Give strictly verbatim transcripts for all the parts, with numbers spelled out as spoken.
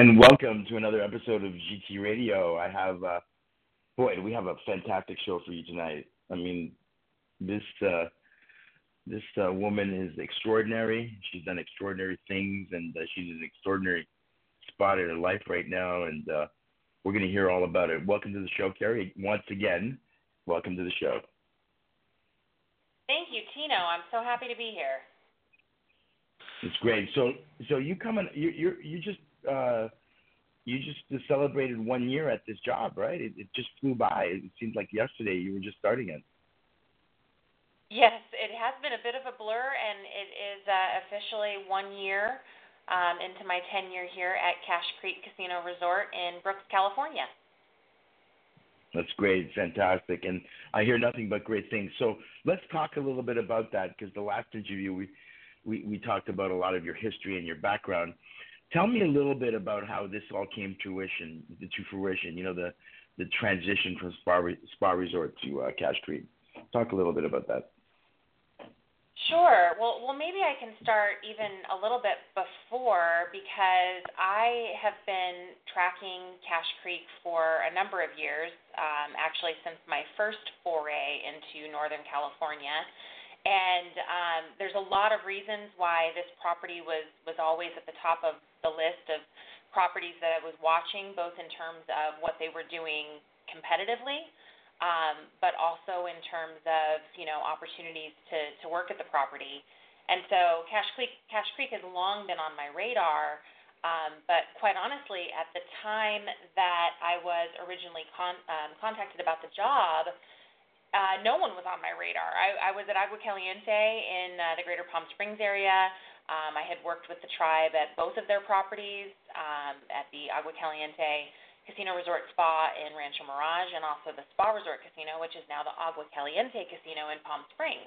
and welcome to another episode of G T Radio. I have, uh, boy, we have a fantastic show for you tonight. I mean, this uh, this uh, woman is extraordinary. She's done extraordinary things, and uh, she's in an extraordinary spot in her life right now, and uh, we're going to hear all about it. Welcome to the show, Carrie. Once again, welcome to the show. Thank you, Tino. I'm so happy to be here. It's great. So, so you come in, you you you just uh, you just celebrated one year at this job, right? It, it just flew by. It seems like yesterday you were just starting it. Yes, it has been a bit of a blur, and it is uh, officially one year um, into my tenure here at Cache Creek Casino Resort in Brooks, California. That's great, fantastic, and I hear nothing but great things. So let's talk a little bit about that, because the last interview we, we we talked about a lot of your history and your background. Tell me a little bit about how this all came to fruition. To fruition, you know, the the transition from spa spa resort to uh, Cache Creek. Talk a little bit about that. Sure. Well, well, maybe I can start even a little bit before, because I have been tracking Cache Creek for a number of years, um, actually since my first foray into Northern California. And um, there's a lot of reasons why this property was, was always at the top of the list of properties that I was watching, both in terms of what they were doing competitively, Um, but also in terms of, you know, opportunities to, to work at the property. And so Cache Creek, Cache Creek has long been on my radar, um, but quite honestly, at the time that I was originally con- um, contacted about the job, uh, no one was on my radar. I, I was at Agua Caliente in uh, the Greater Palm Springs area. Um, I had worked with the tribe at both of their properties, um, at the Agua Caliente Casino Resort Spa in Rancho Mirage, and also the Spa Resort Casino, which is now the Agua Caliente Casino in Palm Springs.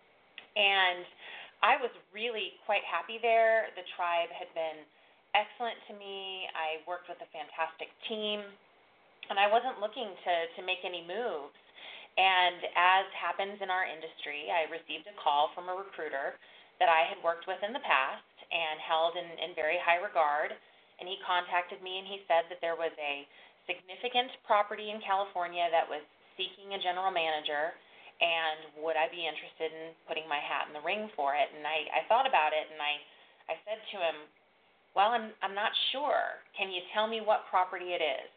And I was really quite happy there. The tribe had been excellent to me. I worked with a fantastic team, and I wasn't looking to, to make any moves. And as happens in our industry, I received a call from a recruiter that I had worked with in the past and held in, in very high regard. And he contacted me, and he said that there was a significant property in California that was seeking a general manager, and would I be interested in putting my hat in the ring for it? And I, I thought about it, and I, I said to him, well, I'm, I'm not sure. Can you tell me what property it is?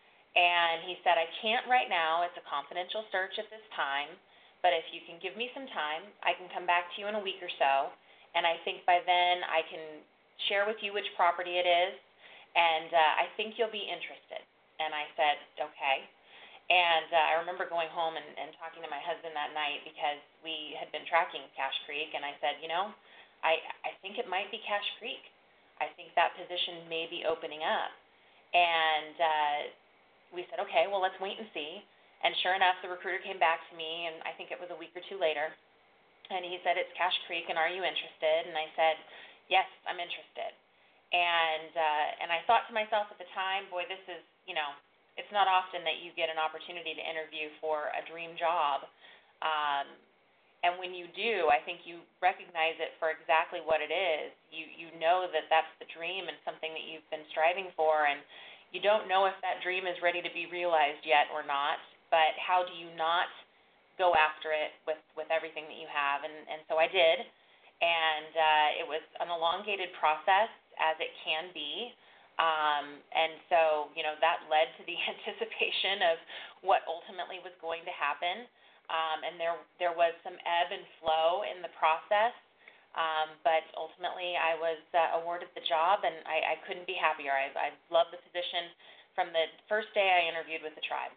And he said, I can't right now. It's a confidential search at this time, but if you can give me some time, I can come back to you in a week or so, and I think by then I can share with you which property it is, and uh, I think you'll be interested. And I said, okay. And uh, I remember going home and, and talking to my husband that night, because we had been tracking Cache Creek, and I said, you know, I, I think it might be Cache Creek. I think that position may be opening up. And uh, we said, okay, well, let's wait and see. And sure enough, the recruiter came back to me, and I think it was a week or two later, and he said, it's Cache Creek, and are you interested? And I said, yes, I'm interested. And uh, and I thought to myself at the time, boy, this is, you know, it's not often that you get an opportunity to interview for a dream job. Um, and when you do, I think you recognize it for exactly what it is. You you know that that's the dream and something that you've been striving for, and you don't know if that dream is ready to be realized yet or not, but how do you not go after it with, with everything that you have? And, and so I did, and uh, it was an elongated process, as it can be. Um, and so, you know, that led to the anticipation of what ultimately was going to happen. Um, and there there was some ebb and flow in the process. Um, but ultimately, I was uh, awarded the job, and I, I couldn't be happier. I, I loved the position from the first day I interviewed with the tribe.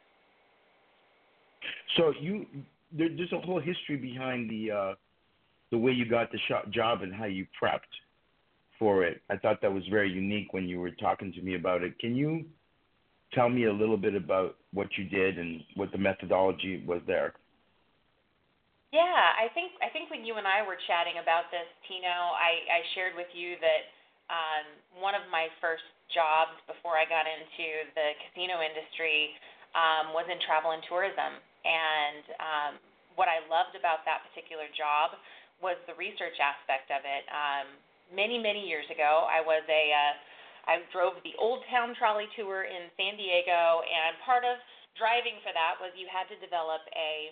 So you, there, there's a whole history behind the uh, the way you got the shop, job and how you prepped for it. I thought that was very unique when you were talking to me about it. Can you tell me a little bit about what you did and what the methodology was there? Yeah, I think I think when you and I were chatting about this, Tino, I, I shared with you that um, one of my first jobs before I got into the casino industry um, was in travel and tourism. And um, what I loved about that particular job was the research aspect of it. Um, many, many years ago, I was a uh, I I drove the Old Town Trolley Tour in San Diego, and part of driving for that was you had to develop a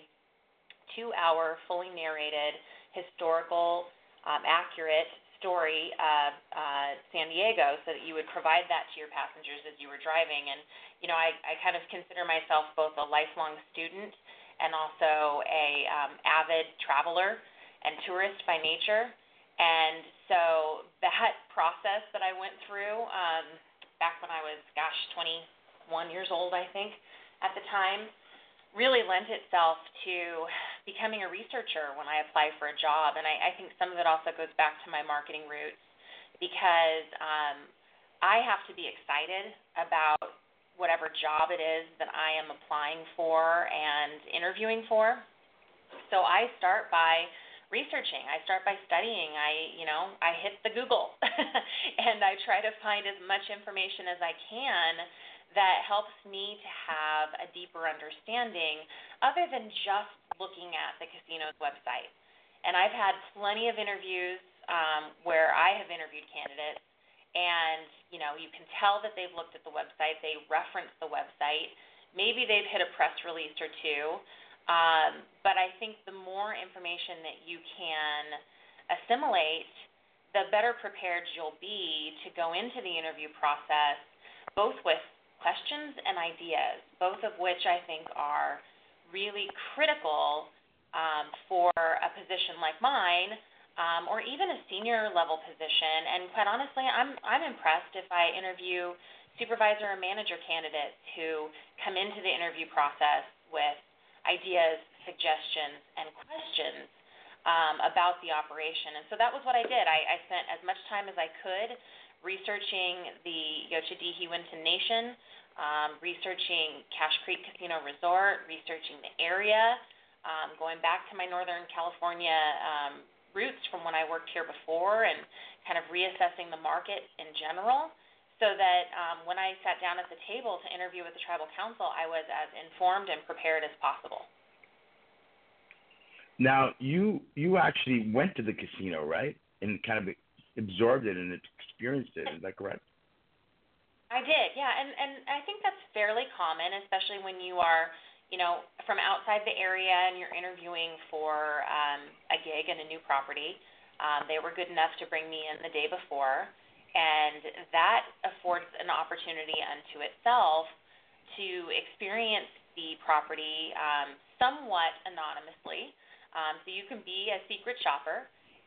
two-hour, fully narrated, historical, um, accurate story of uh, San Diego so that you would provide that to your passengers as you were driving. And, you know, I, I kind of consider myself both a lifelong student and also a um, avid traveler and tourist by nature. And so that process that I went through um, back when I was, gosh, twenty-one years old, I think, at the time, really lent itself to becoming a researcher when I applied for a job. And I, I think some of it also goes back to my marketing roots because um, I have to be excited about whatever job it is that I am applying for and interviewing for. So I start by researching. I start by studying. I, you know, I hit the Google and I try to find as much information as I can that helps me to have a deeper understanding other than just looking at the casino's website. And I've had plenty of interviews um, where I have interviewed candidates, and, you know, you can tell that they've looked at the website, they reference the website, maybe they've hit a press release or two, um, but I think the more information that you can assimilate, the better prepared you'll be to go into the interview process, both with questions and ideas, both of which I think are really critical um, for a position like mine, um, or even a senior level position. And quite honestly, I'm I'm impressed if I interview supervisor or manager candidates who come into the interview process with ideas, suggestions, and questions um, about the operation. And so that was what I did. I, I spent as much time as I could researching the Yocha Dihi Winton Nation, um, researching Cache Creek Casino Resort, researching the area, um, going back to my Northern California um, roots from when I worked here before, and kind of reassessing the market in general, so that um, when I sat down at the table to interview with the Tribal Council, I was as informed and prepared as possible. Now, you you actually went to the casino, right, and kind of absorbed it and experienced it. Is that correct? I did, yeah, and, and I think that's fairly common, especially when you are, you know, from outside the area and you're interviewing for um, a gig in a new property. Um, they were good enough to bring me in the day before, and that affords an opportunity unto itself to experience the property um, somewhat anonymously. Um, so you can be a secret shopper,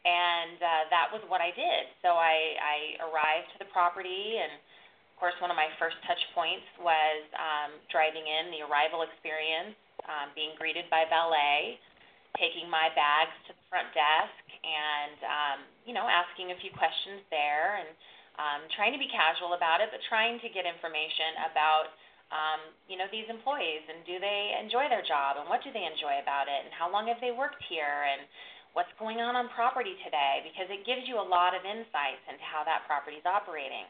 and uh, that was what I did. So I, I arrived to the property, and of course one of my first touch points was um, driving in, the arrival experience, um, being greeted by valet, taking my bags to the front desk, and um, you know, asking a few questions there, and um, trying to be casual about it, but trying to get information about um, you know, these employees, and do they enjoy their job, and what do they enjoy about it, and how long have they worked here, and what's going on on property today, because it gives you a lot of insights into how that property is operating.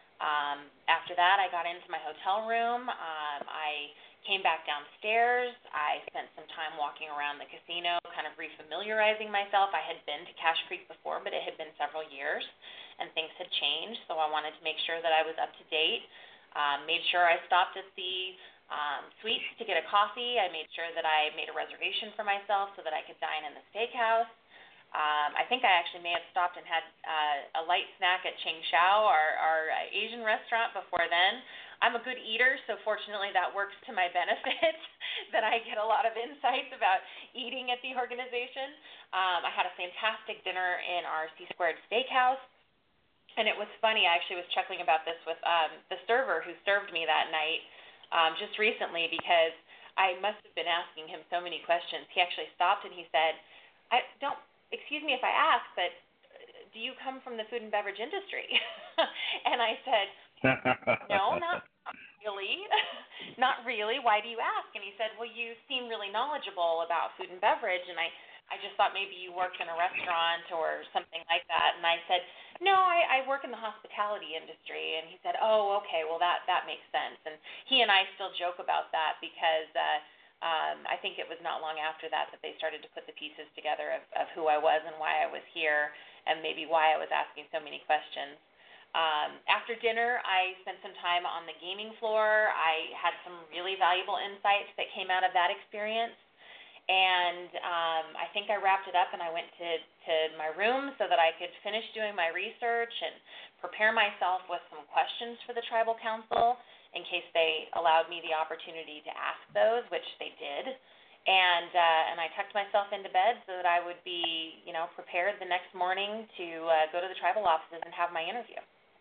Um, after that, I got into my hotel room. Um, I came back downstairs. I spent some time walking around the casino, kind of refamiliarizing myself. I had been to Cache Creek before, but it had been several years, and things had changed, so I wanted to make sure that I was up to date. Um, made sure I stopped at the um, Suites to get a coffee. I made sure that I made a reservation for myself so that I could dine in the steakhouse. Um, I think I actually may have stopped and had uh, a light snack at Ching Shao, our, our uh, Asian restaurant, before then. I'm a good eater, so fortunately that works to my benefit, that I get a lot of insights about eating at the organization. Um, I had a fantastic dinner in our C Squared Steakhouse, and it was funny. I actually was chuckling about this with um, the server who served me that night um, just recently, because I must have been asking him so many questions. He actually stopped and he said, I don't, excuse me if I ask, but do you come from the food and beverage industry? And I said, no, not really. Not really. Why do you ask? And he said, well, you seem really knowledgeable about food and beverage, and I, I just thought maybe you worked in a restaurant or something like that. And I said, no, I, I work in the hospitality industry. And he said, oh, okay, well, that, that makes sense. And he and I still joke about that because uh, um, I think it was not long after that that they started to put the pieces together of, of who I was and why I was here, and maybe why I was asking so many questions. Um, after dinner, I spent some time on the gaming floor. I had some really valuable insights that came out of that experience. And um, I think I wrapped it up and I went to, to my room so that I could finish doing my research and prepare myself with some questions for the tribal council in case they allowed me the opportunity to ask those, which they did. And uh, and I tucked myself into bed so that I would be, you know, prepared the next morning to uh, go to the tribal offices and have my interview.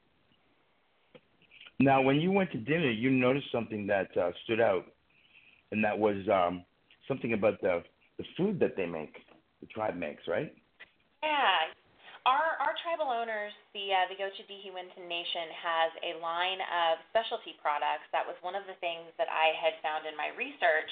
Now, when you went to dinner, you noticed something that uh, stood out, and that was um, something about the, the food that they make, the tribe makes, right? Yeah. Our our tribal owners, the uh, the Gocha-Dihiwintin Nation, has a line of specialty products. That was one of the things that I had found in my research.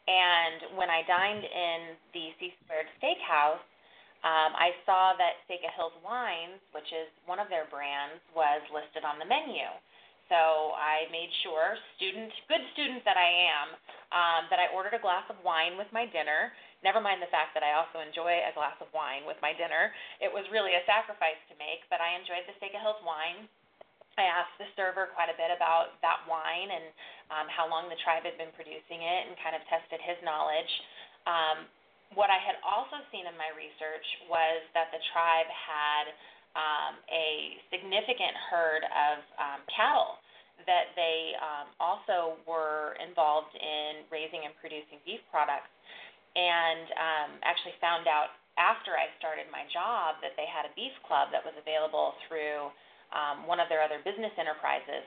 And when I dined in the C Squared Steakhouse, um, I saw that Seika Hills Wines, which is one of their brands, was listed on the menu. So I made sure, student, good student that I am, um, that I ordered a glass of wine with my dinner. Never mind the fact that I also enjoy a glass of wine with my dinner. It was really a sacrifice to make, but I enjoyed the Seika Hills wine. I asked the server quite a bit about that wine and um, how long the tribe had been producing it and kind of tested his knowledge. Um, what I had also seen in my research was that the tribe had Um, a significant herd of um, cattle, that they um, also were involved in raising and producing beef products, and um, actually found out after I started my job that they had a beef club that was available through um, one of their other business enterprises.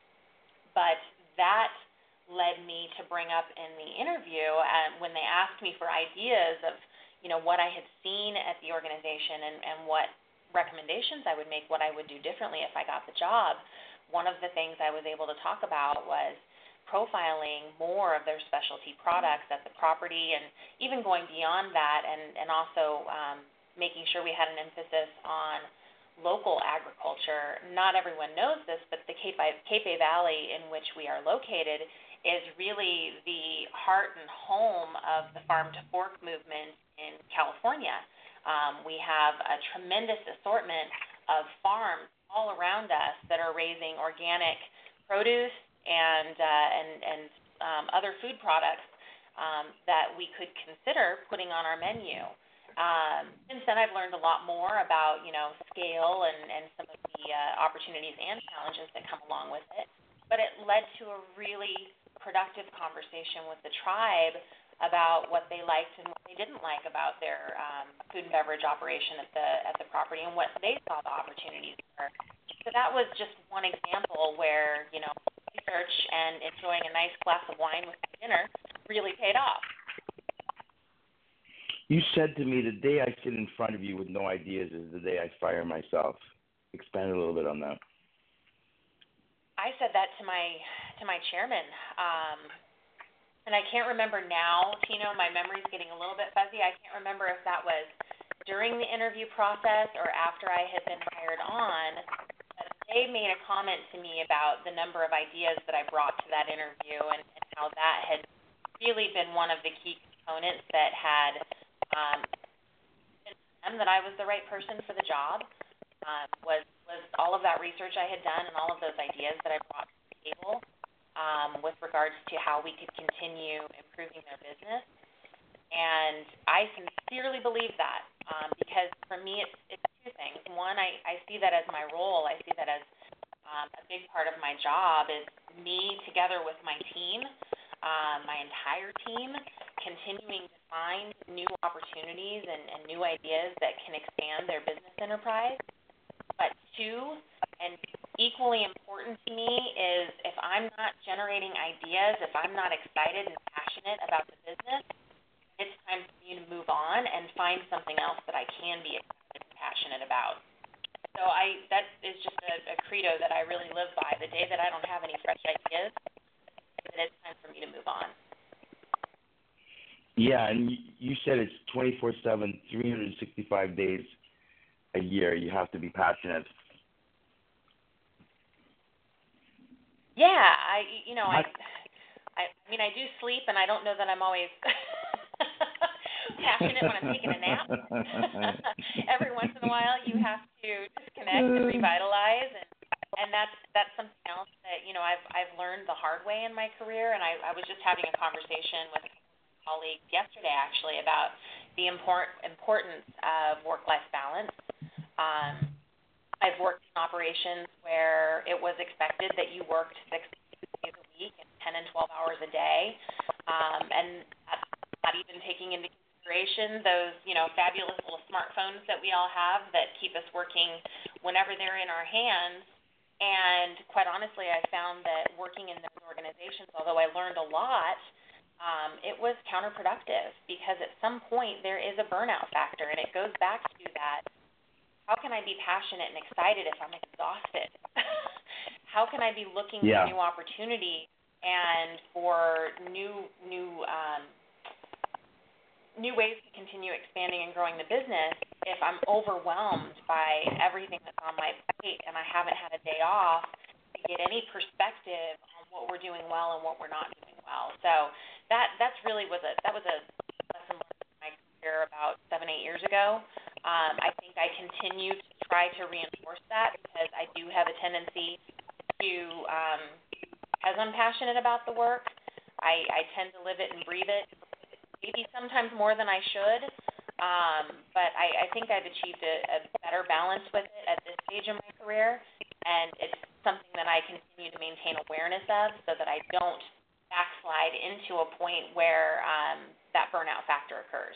But that led me to bring up in the interview, uh, when they asked me for ideas of, you know, what I had seen at the organization and, and what recommendations I would make, what I would do differently if I got the job. One of the things I was able to talk about was profiling more of their specialty products at the property, and even going beyond that, and, and also um, making sure we had an emphasis on local agriculture. Not everyone knows this, but the Cape, Cape Valley in which we are located is really the heart and home of the farm-to-fork movement in California. Um, we have a tremendous assortment of farms all around us that are raising organic produce and uh, and, and um, other food products um, that we could consider putting on our menu. Um, since then, I've learned a lot more about, you know, scale and, and some of the uh, opportunities and challenges that come along with it. But it led to a really productive conversation with the tribe about what they liked and what they didn't like about their um, food and beverage operation at the at the property, and what they saw the opportunities were. So that was just one example where, you know, research and enjoying a nice glass of wine with dinner really paid off. You said to me, the day I sit in front of you with no ideas is the day I fire myself. Expand a little bit on that. I said that to my to my chairman. Um, And I can't remember now, Tino, my memory's getting a little bit fuzzy. I can't remember if that was during the interview process or after I had been hired on. But they made a comment to me about the number of ideas that I brought to that interview, and, and how that had really been one of the key components that had um, been that I was the right person for the job, um, was, was all of that research I had done and all of those ideas that I brought to the table. Um, with regards to how we could continue improving their business. And I sincerely believe that, um, because for me it's, it's two things. One, I, I see that as my role. I see that as um, a big part of my job is me together with my team, um, my entire team, continuing to find new opportunities and, and new ideas that can expand their business enterprise. But two, and equally important to me, is if I'm not generating ideas, if I'm not excited and passionate about the business, it's time for me to move on and find something else that I can be excited and passionate about. So I that is just a, a credo that I really live by. The day that I don't have any fresh ideas, that it's time for me to move on. Yeah, and you said it's twenty-four seven, three hundred sixty-five days a year. You have to be passionate. Yeah, I, you know, I, I, I mean, I do sleep, and I don't know that I'm always passionate when I'm taking a nap. Every once in a while, you have to disconnect and revitalize, and and that's that's something else that, you know, I've I've learned the hard way in my career, and I, I was just having a conversation with a colleague yesterday actually about the import, importance of work-life balance. Um, I've worked in operations where it was expected that you worked six days a week and ten and twelve hours a day, um, and that's not even taking into consideration those, you know, fabulous little smartphones that we all have that keep us working whenever they're in our hands. And quite honestly, I found that working in those organizations, although I learned a lot, um, it was counterproductive because at some point there is a burnout factor, and it goes back to that. How can I be passionate and excited if I'm exhausted? How can I be looking yeah. for new opportunity and for new new um, new ways to continue expanding and growing the business if I'm overwhelmed by everything that's on my plate and I haven't had a day off to get any perspective on what we're doing well and what we're not doing well? So that that's really was a that was a lesson learned in my career about seven eight years ago. Um, I think I continue to try to reinforce that because I do have a tendency to, um, because I'm passionate about the work, I, I tend to live it and breathe it, maybe sometimes more than I should, um, but I, I think I've achieved a, a better balance with it at this stage of my career, and it's something that I continue to maintain awareness of so that I don't backslide into a point where um, that burnout factor occurs.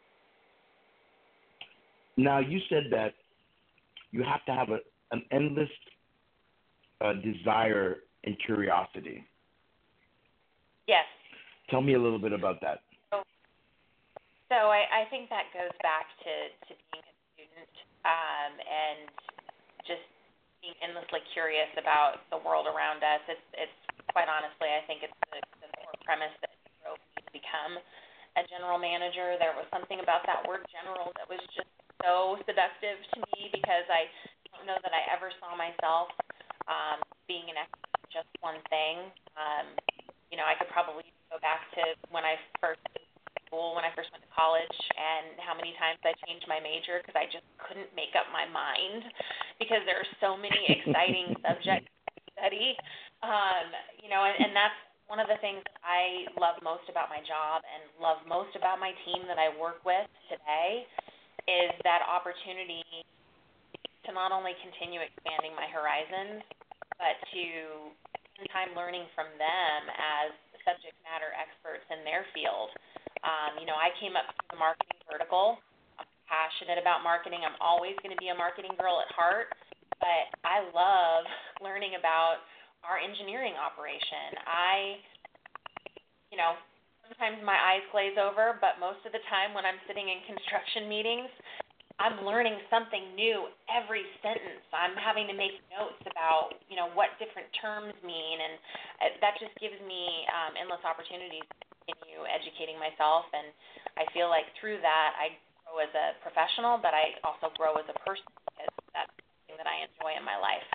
Now, you said that you have to have a, an endless uh, desire and curiosity. Yes. Tell me a little bit about that. So, so I, I think that goes back to, to being a student um, and just being endlessly curious about the world around us. It's, it's quite honestly, I think it's the, the core premise that drove me to become a general manager. There was something about that word general that was just so seductive to me because I don't know that I ever saw myself um, being an expert in just one thing. Um, you know, I could probably go back to when I first went to school, when I first went to college, and how many times I changed my major because I just couldn't make up my mind because there are so many exciting subjects to study. Um, you know, and, and that's one of the things that I love most about my job and love most about my team that I work with today is that opportunity to not only continue expanding my horizons, but to spend time learning from them as subject matter experts in their field. Um, you know, I came up through the marketing vertical. I'm passionate about marketing. I'm always going to be a marketing girl at heart, but I love learning about our engineering operation. I, you know, sometimes my eyes glaze over, but most of the time when I'm sitting in construction meetings, I'm learning something new every sentence. I'm having to make notes about, you know, what different terms mean, and that just gives me um, endless opportunities to continue educating myself, and I feel like through that I grow as a professional, but I also grow as a person because that's something that I enjoy in my life.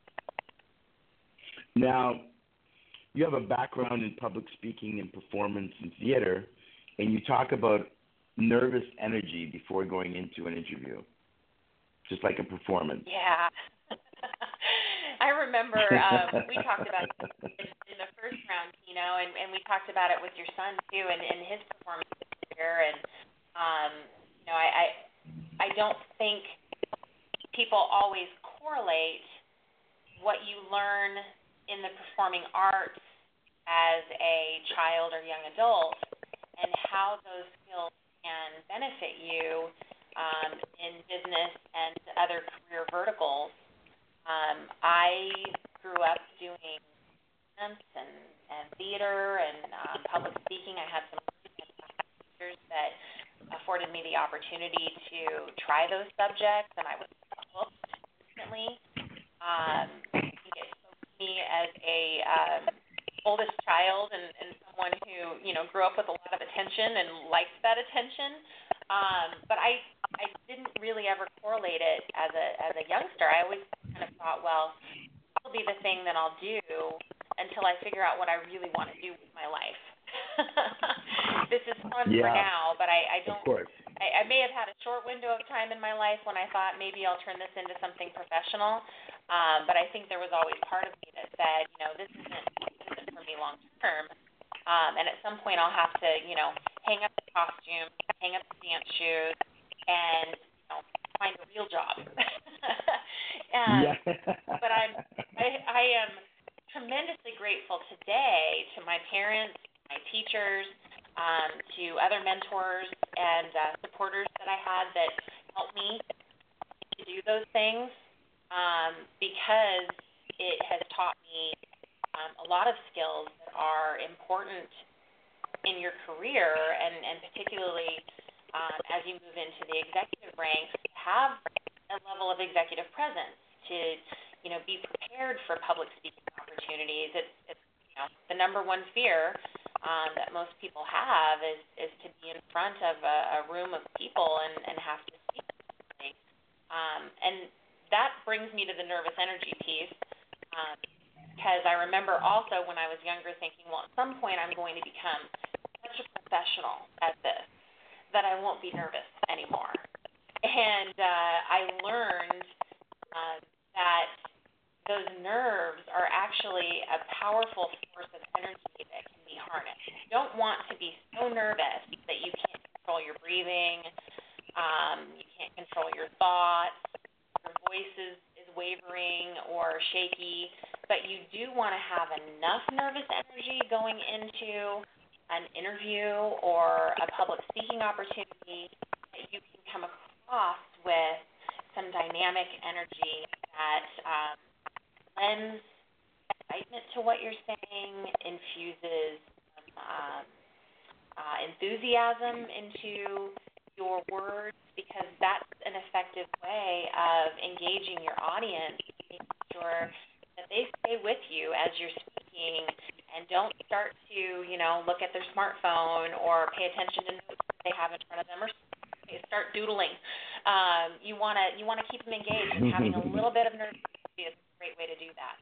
Now, you have a background in public speaking and performance and theater, and you talk about nervous energy before going into an interview, just like a performance. Yeah. I remember um, we talked about it in, in the first round, you know, and, and we talked about it with your son, too, and, and his performance here. And, um, you know, I, I, I don't think people always correlate what you learn in the performing arts as a child or young adult and how those skills can benefit you um, in business and other career verticals. Um, I grew up doing dance and, and theater and um, public speaking. I had some teachers that afforded me the opportunity to try those subjects, and I was hooked instantly. Um, I think it spoke to me as a um, oldest child and, and someone who, you know, grew up with a lot of attention and liked that attention. Um, but I I didn't really ever correlate it as a as a youngster. I always kind of thought, well, this will be the thing that I'll do until I figure out what I really want to do with my life. This is fun yeah, for now, but I, I don't of course. I, I may have had a short window of time in my life when I thought maybe I'll turn this into something professional, um, but I think there was always part of me that said, you know, this isn't, this isn't for me long term, um, and at some point I'll have to, you know, hang up the costume, hang up the dance shoes, and, you know, find a real job. um, yeah. but I'm, I, I am tremendously grateful today to my parents, my teachers, um, to other mentors and uh, supporters that I had that helped me to do those things, um, because it has taught me um, a lot of skills that are important in your career, and, and particularly um, as you move into the executive ranks, have a level of executive presence to, you know, be prepared for public speaking opportunities. It's, it's you know, the number one fear um, that most people have is, is to be in front of a, a room of people and, and have to speak. Um, and that brings me to the nervous energy piece, um, because I remember also when I was younger thinking, well, at some point I'm going to become such a professional at this that I won't be nervous anymore. And uh, I learned uh, that those nerves are actually a powerful source of energy that can be harnessed. You don't want to be so nervous that you can't control your breathing, um, you can't control your thoughts, your voice is, is wavering or shaky, but you do want to have enough nervous energy going into an interview or a public speaking opportunity that you can come across with some dynamic energy that um, lends excitement to what you're saying, infuses some um, uh, enthusiasm into your words, because that's an effective way of engaging your audience, making sure that they stay with you as you're speaking and don't start to, you know, look at their smartphone or pay attention to notes that they have in front of them, or start doodling. Um, you want to you want to keep them engaged, and having a little bit of nervousness is a great way to do that.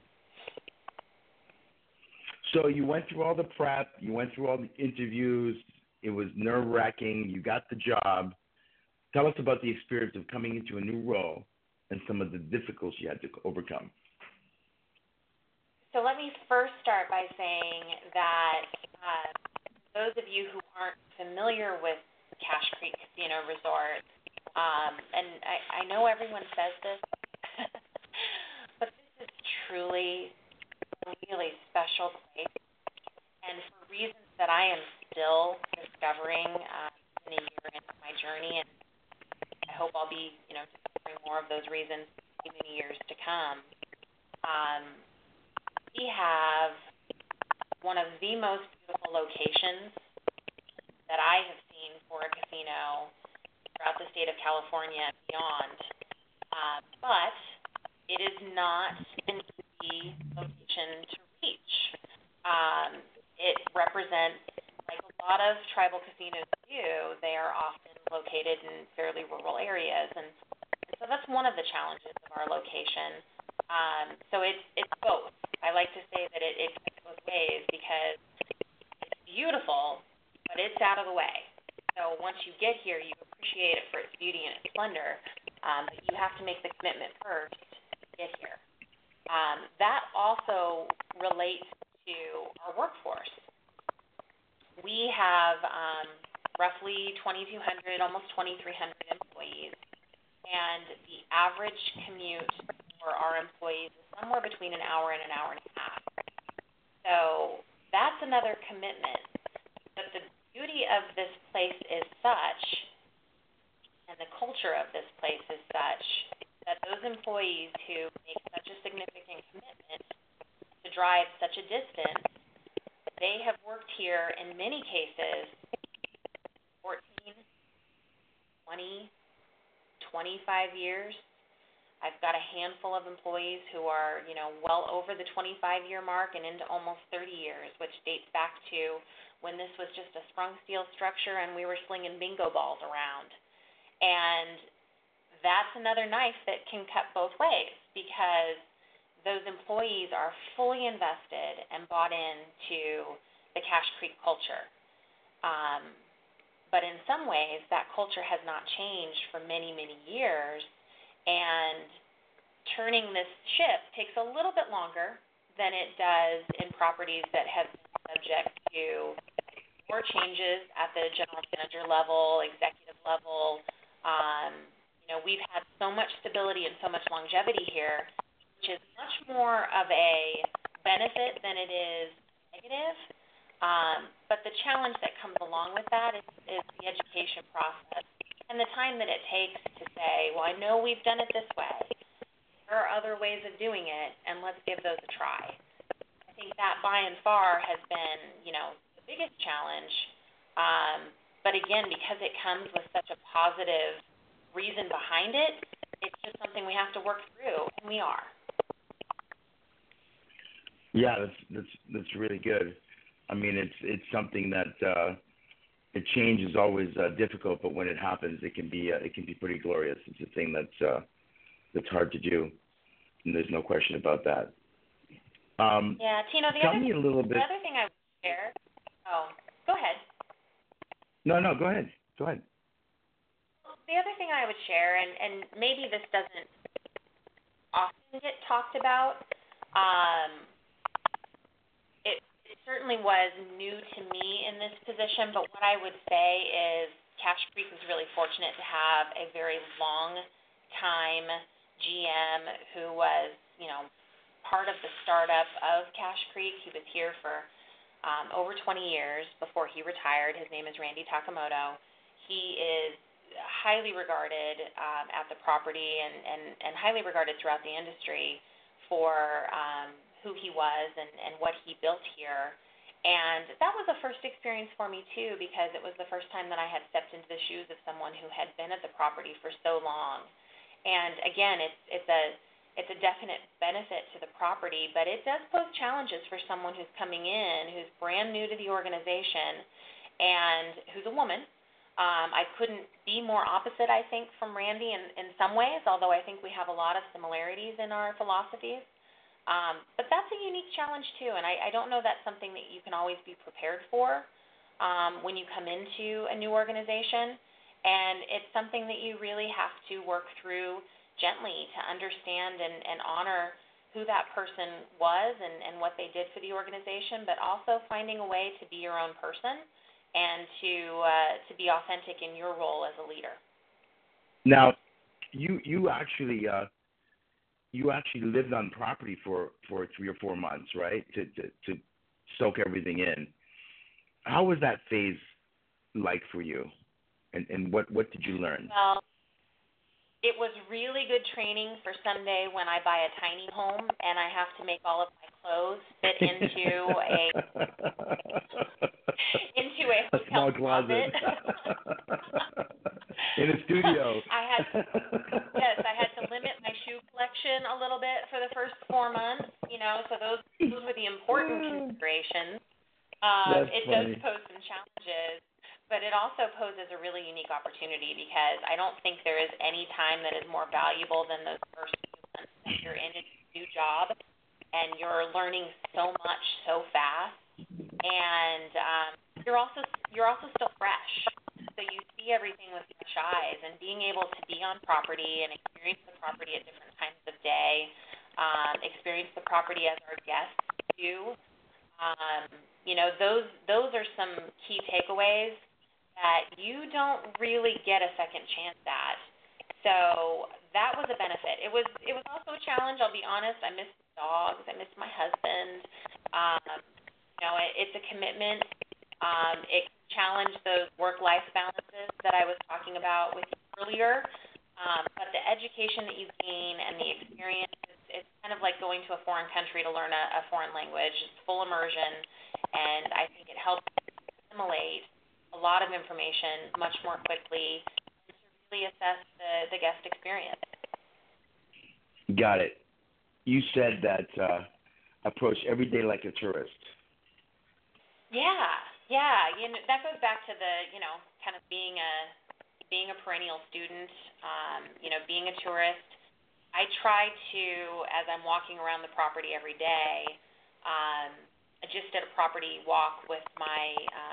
So you went through all the prep, you went through all the interviews. It was nerve-wracking. You got the job. Tell us about the experience of coming into a new role and some of the difficulties you had to overcome. So let me first start by saying that uh, those of you who aren't familiar with Cache Creek Casino Resort, um, and I, I know everyone says this, but this is truly a really special place, and for reasons that I am still discovering um, in a year into my journey, and I hope I'll be, you know, discovering more of those reasons in many years to come. Um, we have one of the most beautiful locations that I have seen for a casino throughout the state of California and beyond, uh, but it is not an easy location to reach. Um, it represents, like a lot of tribal casinos do, they are often located in fairly rural areas, and, and so that's one of the challenges of our location. Um, so it's it's both. I like to say that it, it goes both ways, because it's beautiful, but it's out of the way. So once you get here, you appreciate it for its beauty and its splendor, um, but you have to make the commitment first to get here. Um, that also relates to our workforce. We have um, roughly twenty-two hundred, almost twenty-three hundred employees, and the average commute for our employees is somewhere between an hour and an hour and a half. So that's another commitment. But the beauty of this place is such, and the culture of this place is such, that those employees who make such a significant commitment to drive such a distance, they have worked here in many cases fourteen, twenty, twenty-five years. I've got a handful of employees who are, you know, well over the twenty-five-year mark and into almost thirty years, which dates back to when this was just a sprung steel structure and we were slinging bingo balls around. And that's another knife that can cut both ways, because those employees are fully invested and bought into the Cache Creek culture. Um, but in some ways, that culture has not changed for many, many years, and turning this ship takes a little bit longer than it does in properties that have been subject to more changes at the general manager level, executive level. Um, you know, we've had so much stability and so much longevity here, which is much more of a benefit than it is negative. Um, but the challenge that comes along with that is, is the education process and the time that it takes to say, well, I know we've done it this way. There are other ways of doing it, and let's give those a try. I think that by and far has been, you know, the biggest challenge. Um, but again, because it comes with such a positive reason behind it, it's just something we have to work through, and we are. Yeah, that's that's that's really good. I mean, it's it's something that uh, the change is always uh, difficult, but when it happens, it can be uh, it can be pretty glorious. It's a thing that's uh, that's hard to do, and there's no question about that. Um, yeah, Tino, the tell other me a little bit. The other thing I would share. Oh, go ahead. No, no, go ahead. Go ahead. The other thing I would share, and, and maybe this doesn't often get talked about, um, it, it certainly was new to me in this position, but what I would say is Cache Creek was really fortunate to have a very long time G M who was, you know, part of the startup of Cache Creek. He was here for um, over twenty years before he retired. His name is Randy Takamoto. He is highly regarded um, at the property and, and, and highly regarded throughout the industry for um, who he was and, and what he built here. And that was a first experience for me, too, because it was the first time that I had stepped into the shoes of someone who had been at the property for so long. And, again, it's it's a it's a definite benefit to the property, but it does pose challenges for someone who's coming in, who's brand new to the organization, and who's a woman. Um, I couldn't be more opposite, I think, from Randy in, in some ways, although I think we have a lot of similarities in our philosophies. Um, but that's a unique challenge, too, and I, I don't know that's something that you can always be prepared for um, when you come into a new organization. And it's something that you really have to work through gently to understand and, and honor who that person was and, and what they did for the organization, but also finding a way to be your own person and to uh, to be authentic in your role as a leader. Now, you you actually uh, you actually lived on property for, for three or four months, right? To, to to soak everything in. How was that phase like for you, and and what, what did you learn? Well, it was really good training for someday when I buy a tiny home and I have to make all of my clothes fit into a into a hotel a small closet in a studio. I had yes, I had to limit my shoe collection a little bit for the first four months. You know, so those those were the important considerations. Um, it funny. does pose some challenges. But it also poses a really unique opportunity because I don't think there is any time that is more valuable than those first few months that you're in a new job and you're learning so much so fast. And um, you're also you're also still fresh, so you see everything with fresh eyes. And being able to be on property and experience the property at different times of day, um, experience the property as our guests do. Um, you know, those those are some key takeaways that you don't really get a second chance at. So that was a benefit. It was it was also a challenge, I'll be honest. I missed the dogs. I missed my husband. Um, you know, it, it's a commitment. Um, it challenged those work-life balances that I was talking about with you earlier. Um, but the education that you gain and the experience, it's, it's kind of like going to a foreign country to learn a, a foreign language. It's full immersion, and I think it helps assimilate a lot of information much more quickly to really assess the, the guest experience. Got it. You said that uh, approach every day like a tourist. Yeah, yeah. You know, that goes back to the, you know, kind of being a being a perennial student, um, you know, being a tourist. I try to, as I'm walking around the property every day, um, I just did a property walk with my um,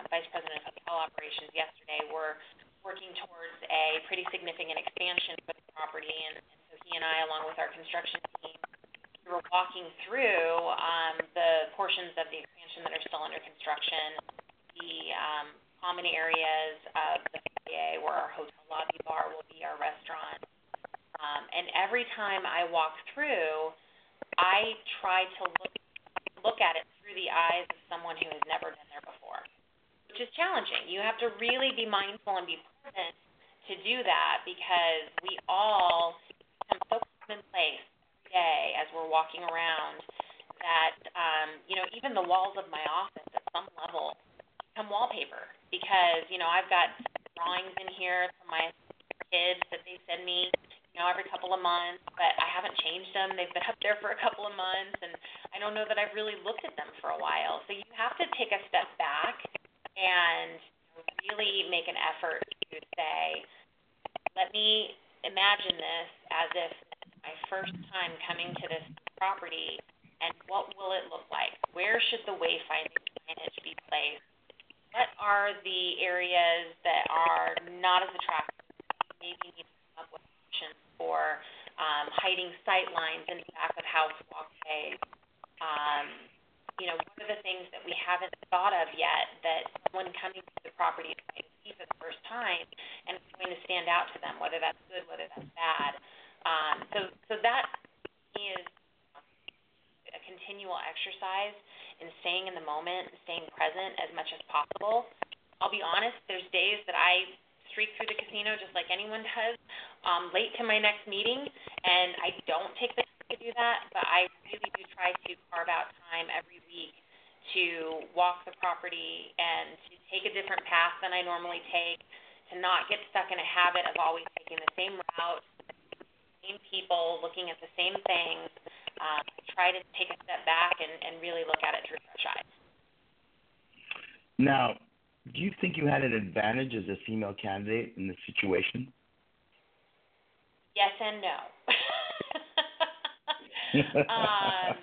vice president of hotel operations yesterday. We're working towards a pretty significant expansion for the property, and, and so he and I, along with our construction team, we were walking through um, the portions of the expansion that are still under construction, the um, common areas of the foyer where our hotel lobby bar will be, our restaurant. Um, and every time I walk through, I try to look look at it through the eyes of someone who has never been there before, which is challenging. You have to really be mindful and be present to do that, because we all become so commonplace every day as we're walking around that, um, you know, even the walls of my office at some level become wallpaper, because, you know, I've got drawings in here from my kids that they send me, you know, every couple of months, but I haven't changed them. They've been up there for a couple of months, and I don't know that I've really looked at them for a while. So you have to take a step back and really make an effort to say, let me imagine this as if it's my first time coming to this property, and what will it look like? Where should the wayfinding signage be placed? What are the areas that are not as attractive? Maybe need to come up with options for um, hiding sight lines in the back of house walkways. Um, you know, what are the things that we haven't thought of yet that someone coming to the property is going to see for the first time, and it's going to stand out to them, whether that's good, whether that's bad. Um, so, so that is a continual exercise in staying in the moment, staying present as much as possible. I'll be honest, there's days that I streak through the casino just like anyone does, um, late to my next meeting, and I don't take the time to do that, but I really do try to carve out time every week to walk the property and to take a different path than I normally take, to not get stuck in a habit of always taking the same route, same people, looking at the same things. Um, try to take a step back and, and really look at it through fresh eyes. Now, do you think you had an advantage as a female candidate in this situation? Yes and no. um,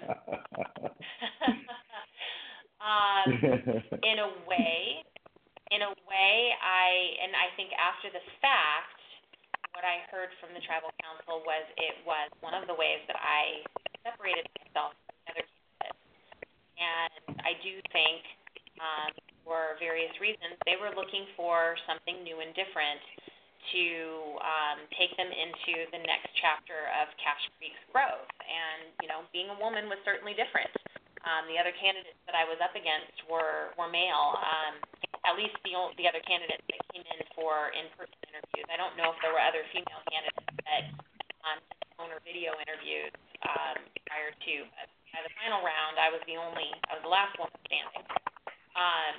um, in a way, in a way, I and I think after the fact, what I heard from the tribal council was it was one of the ways that I separated myself from the other candidates. And I do think, um, for various reasons, they were looking for something new and different to um, take them into the next chapter of Cache Creek's growth. And, you know, being a woman was certainly different. Um, the other candidates that I was up against were, were male, um, at least the, the other candidates that came in for in-person interviews. I don't know if there were other female candidates that um, did phone or video interviews um, prior to, but by the final round, I was the only, I was the last woman standing. Um,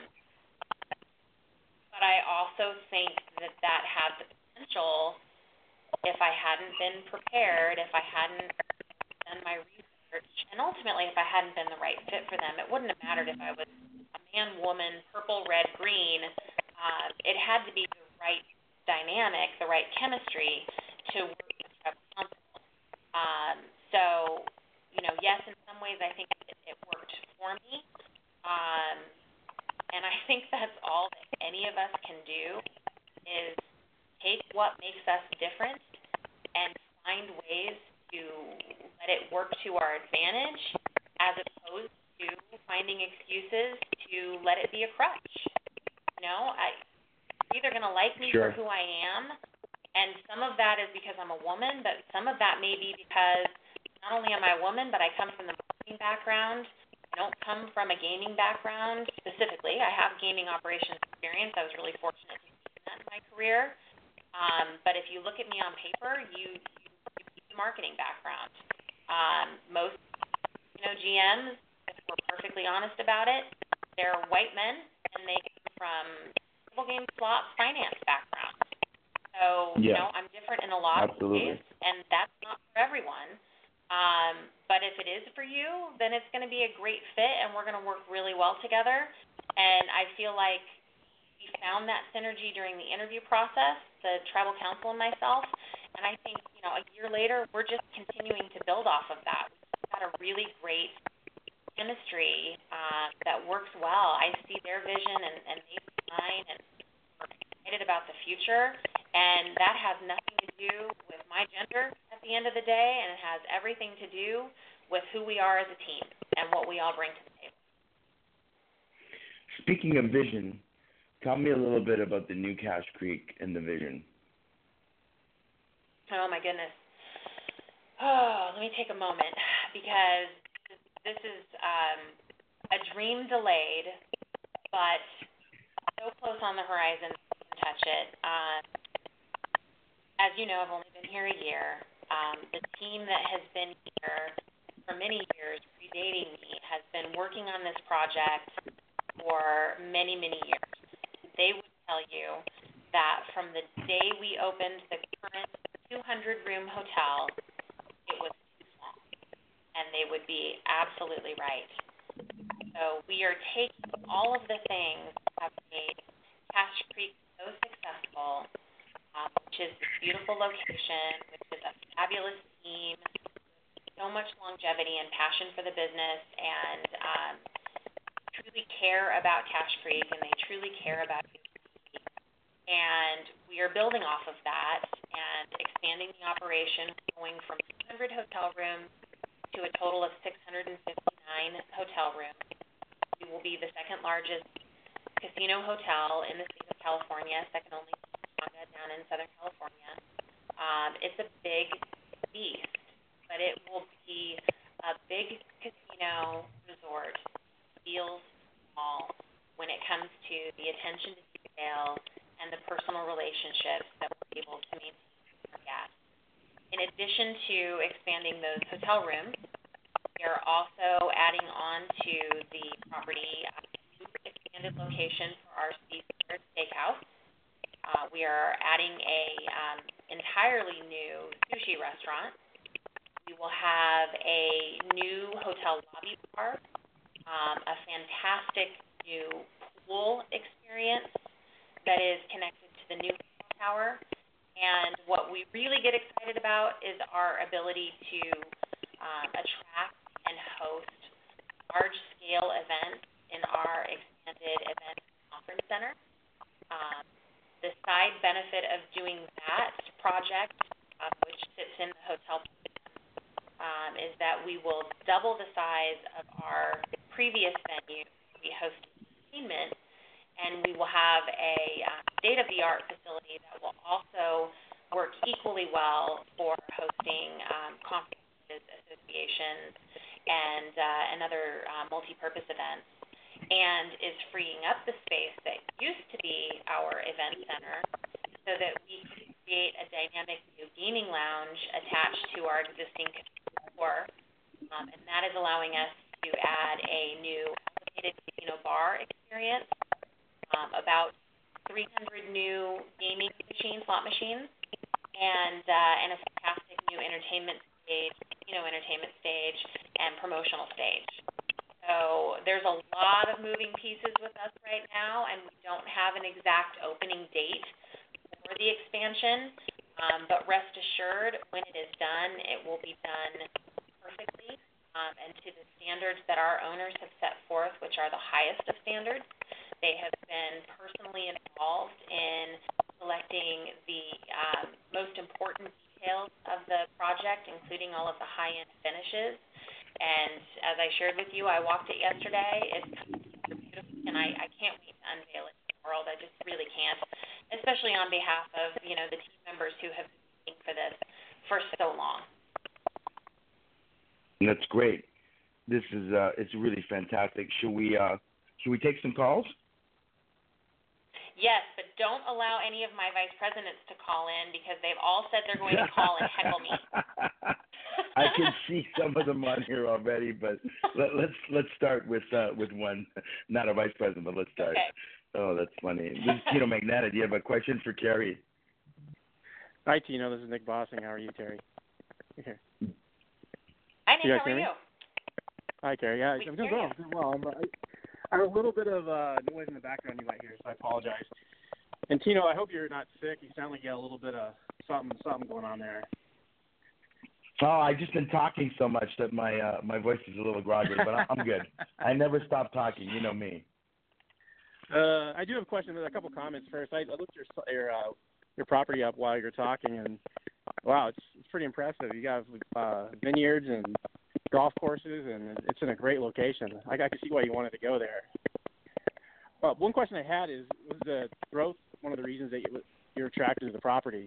but I also think that that had the potential, if I hadn't been prepared, if I hadn't done my research, and ultimately if I hadn't been the right fit for them, it wouldn't have mattered if I was a man, woman, purple, red, green. Uh, it had to be the right dynamic, the right chemistry to work with tribal council. Um, so, you know, yes, in some ways I think it, it worked for me. Um, and I think that's all that any of us can do is take what makes us different and find ways to let it work to our advantage, as opposed to finding excuses to let it be a crutch. You know, I, you're either going to like me Sure. for who I am, and some of that is because I'm a woman, but some of that may be because not only am I a woman, but I come from the marketing background. I don't come from a gaming background specifically. I have gaming operations experience. I was really fortunate to do that in my career. Um, but if you look at me on paper, you, you, you have a marketing background. Um, most, you know, G Ms, if we're perfectly honest about it, they're white men, and they come from table game slots finance background. So, yeah. you know, I'm different in a lot Absolutely. of ways, and that's not for everyone. Um, but if it is for you, then it's going to be a great fit, and we're going to work really well together. And I feel like we found that synergy during the interview process, the tribal council and myself. And I think, you know, a year later, we're just continuing to build off of that. We've got a really great chemistry uh, that works well. I see their vision, and, and they see line, and we're excited about the future. And that has nothing to do with my gender at the end of the day, and it has everything to do with who we are as a team and what we all bring to the table. Speaking of vision, tell me a little bit about the new Cache Creek and the vision. Oh, my goodness. Oh, let me take a moment, because this is um, a dream delayed, but so close on the horizon, you can touch it. Um, as you know, I've only been here a year. Um, the team that has been here for many years, predating me, has been working on this project for many, many years. They would tell you that from the day we opened the current two hundred room hotel, it was too small, and they would be absolutely right. So we are taking all of the things that have made Cache Creek so successful, um, which is this beautiful location, which is a fabulous team, so much longevity and passion for the business, and um, truly care about Cache Creek, and they truly care about you. And we are building off of that and expanding the operation, going from two hundred hotel rooms to a total of six hundred fifty-nine hotel rooms. We will be the second largest casino hotel in the state of California, second only to Tonga down in Southern California. Um, it's a big beast, but it will be a big casino resort. Feels small when it comes to the attention to detail and the personal relationships that we're able to maintain with our guests. In addition to expanding those hotel rooms, we are also adding on to the property a new expanded location for our Seafood Steakhouse. Uh, we are adding a um, entirely new sushi restaurant. We will have a new hotel lobby bar, um, a fantastic new pool experience that is connected to the new hotel tower. And what we really get excited about is our ability to um, attract and host large-scale events in our expanded event conference center. Um, the side benefit of doing that project, uh, which sits in the hotel, um, is that we will double the size of our previous venue. We hosted entertainment, and we will have a uh, state-of-the-art facility that will also work equally well for hosting um, conferences, associations, and, uh, and other uh, multi-purpose events, and is freeing up the space that used to be our event center so that we can create a dynamic new gaming lounge attached to our existing floor, um, and that is allowing us to add a new elevated casino bar experience, um, about three hundred new gaming machines, slot machines, and uh, and a fantastic new entertainment stage, you know, entertainment stage and promotional stage. So there's a lot of moving pieces with us right now, and we don't have an exact opening date for the expansion, um, but rest assured, when it is done, it will be done perfectly um, and to the standards that our owners have set forth, which are the highest of standards. They have been personally involved in selecting the um, most important details of the project, including all of the high-end finishes. And as I shared with you, I walked it yesterday. It's beautiful, and I, I can't wait to unveil it to the world. I just really can't, especially on behalf of, you know, the team members who have been waiting for this for so long. That's great. This is uh, it's really fantastic. Should we uh, should we take some calls? Yes, but don't allow any of my vice presidents to call in because they've all said they're going to call and heckle me. I can see some of them on here already, but let, let's let's start with uh, with one, not a vice president, but let's start. Okay. Oh, that's funny. This is Tino Magnata. Do you have a question for Terry? Hi, Tino. This is Nick Bossing. How are you, Terry? Here. Hi, Nick. You How are you? Hi, Terry. Yeah, We I'm can doing hear well. you. I'm doing well. I'm, I, I have a little bit of uh, noise in the background you might hear, so I apologize. And Tino, I hope you're not sick. You sound like you got a little bit of something, something going on there. Oh, I've just been talking so much that my uh, my voice is a little groggy, but I'm good. I never stop talking. You know me. Uh, I do have a question. A couple comments first. I, I looked your your uh, your property up while you're talking, and wow, it's it's pretty impressive. You got uh, vineyards and golf courses, and it's in a great location. I, I can see why you wanted to go there. Well, one question I had is, was the growth one of the reasons that you, you're attracted to the property?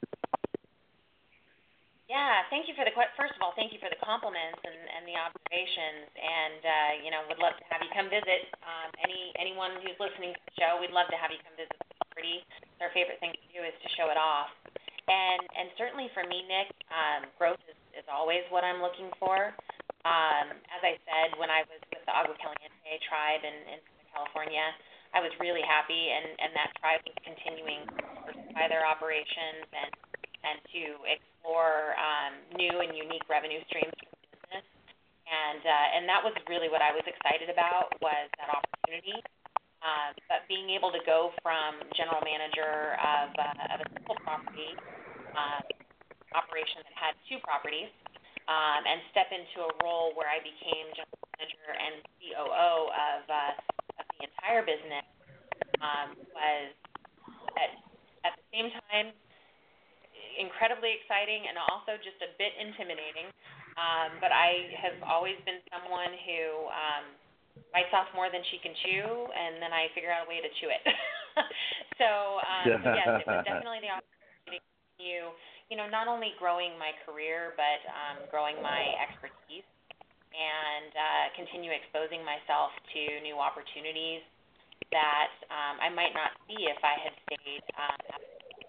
Yeah, thank you for the que- first of all, thank you for the compliments and, and the observations, and uh, you know, would love to have you come visit. Um, any anyone who's listening to the show, we'd love to have you come visit the property. Our favorite thing to do is to show it off, and and certainly for me, Nick, um, growth is, is always what I'm looking for. Um, as I said, when I was with the Agua Caliente tribe in, in Southern California, I was really happy, and, and that tribe was continuing to diversify their operations and and to explore um, new and unique revenue streams for the business. And uh, and that was really what I was excited about, was that opportunity. Um, but being able to go from general manager of, uh, of a single property um, operation that had two properties um, and step into a role where I became general manager and C O O of, uh, of the entire business um, was at, at the same time incredibly exciting and also just a bit intimidating. Um, but I have always been someone who um, bites off more than she can chew, and then I figure out a way to chew it. so, um, so, yes, it was definitely the opportunity to continue, you know, not only growing my career, but um, growing my expertise and uh, continue exposing myself to new opportunities that um, I might not see if I had stayed um, at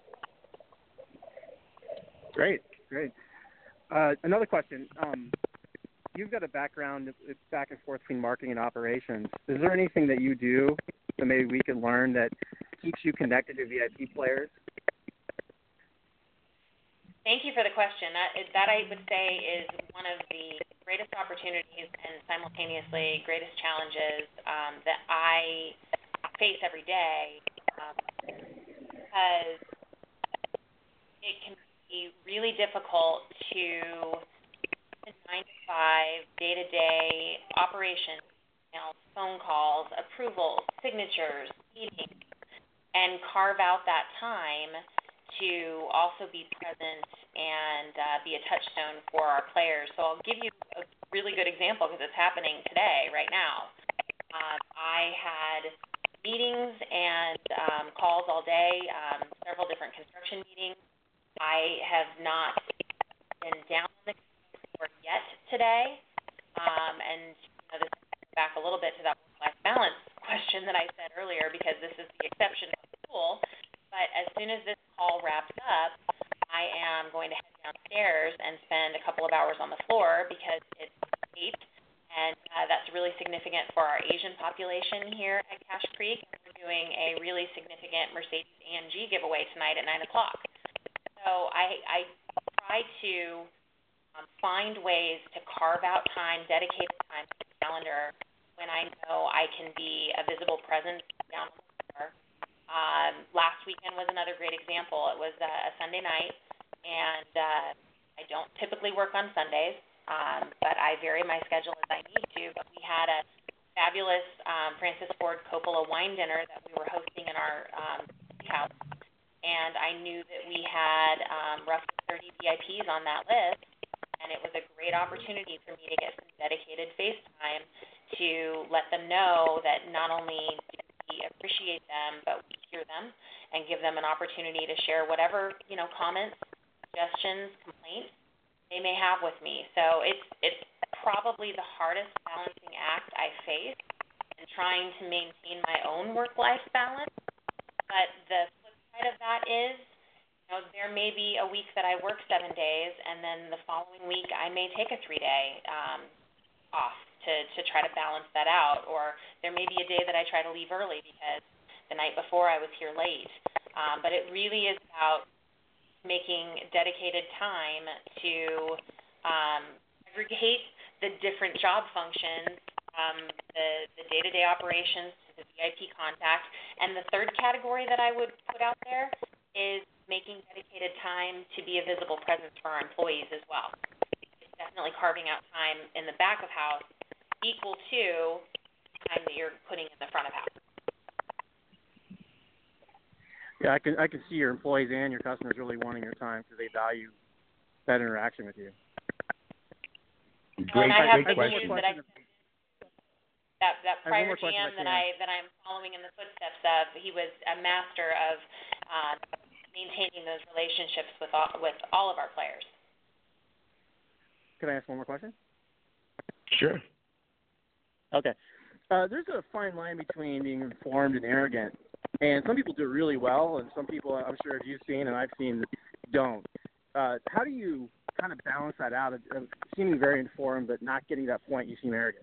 Great, great. Uh, another question. Um, you've got a background it's back and forth between marketing and operations. Is there anything that you do that maybe we can learn that keeps you connected to V I P players? Thank you for the question. That, that I would say is one of the greatest opportunities and simultaneously greatest challenges um, that I face every day, um, because it can be really difficult to nine to five day-to-day operations, emails, phone calls, approvals, signatures, meetings, and carve out that time to also be present and uh, be a touchstone for our players. So I'll give you a really good example because it's happening today, right now. Um, I had meetings and um, calls all day, um, several different construction meetings. I have not been down on the floor yet today, um, and you know, this goes back a little bit to that work-life balance question that I said earlier, because this is the exception to the rule. But as soon as this call wraps up, I am going to head downstairs and spend a couple of hours on the floor because it's late, and uh, that's really significant for our Asian population here at Cache Creek. We're doing a really significant Mercedes-A M G giveaway tonight at nine o'clock. So I, I try to um, find ways to carve out time, dedicated time to the calendar when I know I can be a visible presence down on the floor. Um, last weekend was another great example. It was uh, a Sunday night, and uh, I don't typically work on Sundays, um, but I vary my schedule as I need to. But we had a fabulous um, Francis Ford Coppola wine dinner that we were hosting in our um, house. And I knew that we had um, roughly thirty V I Ps on that list, and it was a great opportunity for me to get some dedicated face time to let them know that not only do we appreciate them, but we hear them and give them an opportunity to share whatever, you know, comments, suggestions, complaints they may have with me. So it's it's probably the hardest balancing act I face in trying to maintain my own work-life balance. But the of that is, you know, there may be a week that I work seven days, and then the following week I may take a three-day um, off to, to try to balance that out. Or there may be a day that I try to leave early because the night before I was here late. Um, but it really is about making dedicated time to um, aggregate the different job functions, um, the, the day-to-day operations, the V I P contact. And the third category that I would put out there is making dedicated time to be a visible presence for our employees as well. It's definitely carving out time in the back of house equal to time that you're putting in the front of house. Yeah, I can I can see your employees and your customers really wanting your time because they value that interaction with you. Great, well, and I have great big question. news that I that that I have one prior more question G M if I that I that I'm following in the footsteps of. He was a master of uh, maintaining those relationships with all, with all of our players. Can I ask one more question? Sure. Okay. Uh, there's a fine line between being informed and arrogant, and some people do it really well, and some people, I'm sure, as you've seen and I've seen, don't. Uh, how do you kind of balance that out of, of seeming very informed but not getting to that point you seem arrogant?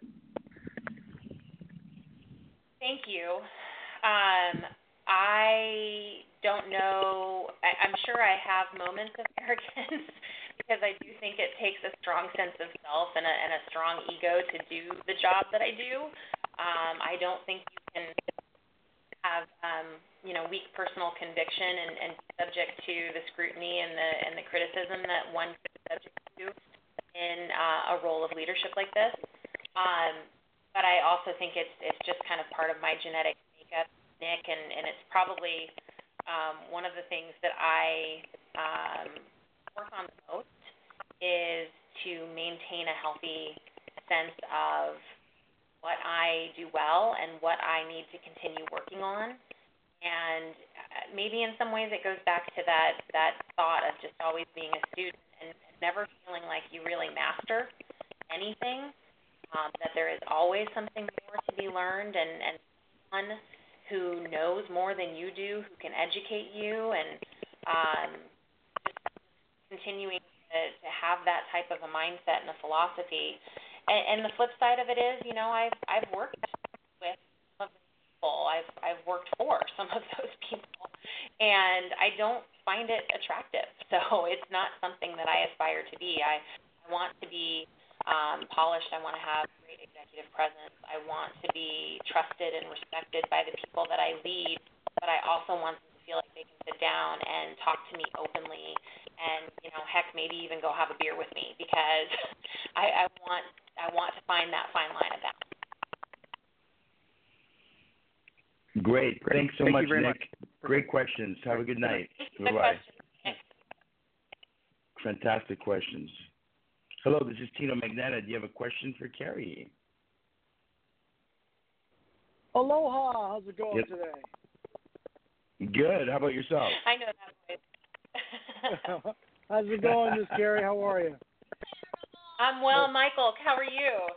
Thank you. Um, I don't know. I, I'm sure I have moments of arrogance because I do think it takes a strong sense of self and a, and a strong ego to do the job that I do. Um, I don't think you can have, um, you know, weak personal conviction and, and subject to the scrutiny and the and the criticism that one could be subject to in uh, a role of leadership like this. Um, but I also think it's it's just kind of part of my genetic makeup, Nick, and, and it's probably um, one of the things that I um, work on the most is to maintain a healthy sense of what I do well and what I need to continue working on. And maybe in some ways it goes back to that, that thought of just always being a student and never feeling like you really master anything, um, that there is always something more to be learned, and, and someone who knows more than you do, who can educate you, and um, just continuing to, to have that type of a mindset and a philosophy. And, and the flip side of it is, you know, I've I've worked with some of those people. I've I've worked for some of those people, and I don't find it attractive. So it's not something that I aspire to be. I, I want to be um, polished. I want to have great executive presence. I want to be trusted and respected by the people that I lead. But I also want them to feel like they can sit down and talk to me openly, and, you know, heck, maybe even go have a beer with me, because I, I want I want to find that fine line of balance. Great. Thanks so Thank much, you very Nick. much. Great questions. Have a good night. Good Bye-bye. question. Fantastic questions. Hello, this is Tino Magneta. Do you have a question for Carrie? Aloha. How's it going Yep. today? Good. How about yourself? I know that voice. How's it going, Miss Carrie? How are you? I'm well, Michael. How are you?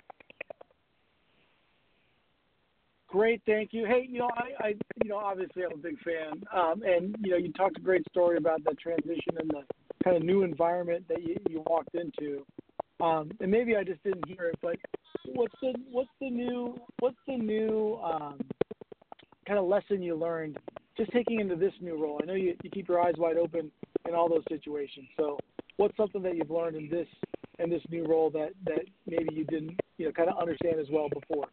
Great, thank you. Hey, you know, I, I you know, obviously I'm a big fan, um, and you know, you talked a great story about that transition and the kind of new environment that you, you walked into. Um, and maybe I just didn't hear it, but what's the what's the new what's the new um, kind of lesson you learned just taking into this new role? I know you, you keep your eyes wide open in all those situations. So, what's something that you've learned in this in this new role that, that maybe you didn't you know kind of understand as well before?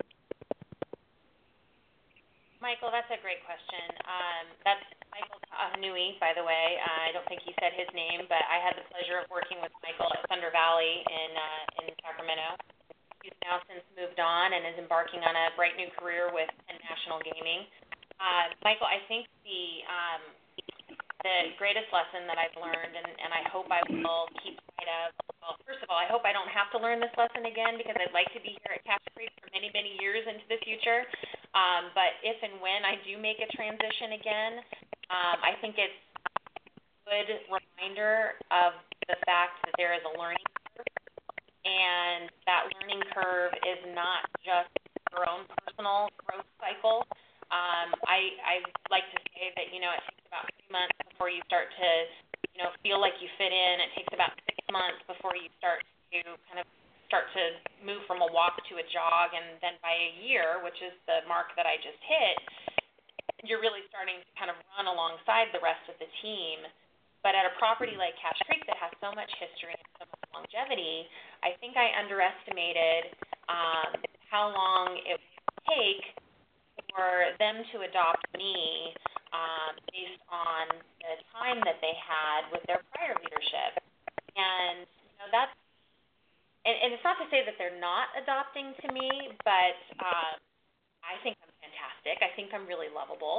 Michael, that's a great question. Um, that's Michael Tahanui, by the way. Uh, I don't think he said his name, but I had the pleasure of working with Michael at Thunder Valley in uh, in Sacramento. He's now since moved on and is embarking on a bright new career with Penn National Gaming. Uh, Michael, I think the um, the greatest lesson that I've learned, and, and I hope I will keep sight of, well, first of all, I hope I don't have to learn this lesson again, because I'd like to be here at Cache Creek for many, many years into the future. Um, but if and when I do make a transition again, um, I think it's a good reminder of the fact that there is a learning curve, and that learning curve is not just your own personal growth cycle. Um, I, I like to say that, you know, it takes about three months before you start to, you know, feel like you fit in. It takes about six months before you start to kind of start to move from a walk to a jog, and then by a year, which is the mark that I just hit, you're really starting to kind of run alongside the rest of the team. But at a property like Cache Creek that has so much history and so much longevity, I think I underestimated um, how long it would take for them to adopt me um, based on the time that they had with their prior leadership. And, you know, that's, and, and it's not to say that they're not adopting to me, but um, I think I'm fantastic. I think I'm really lovable.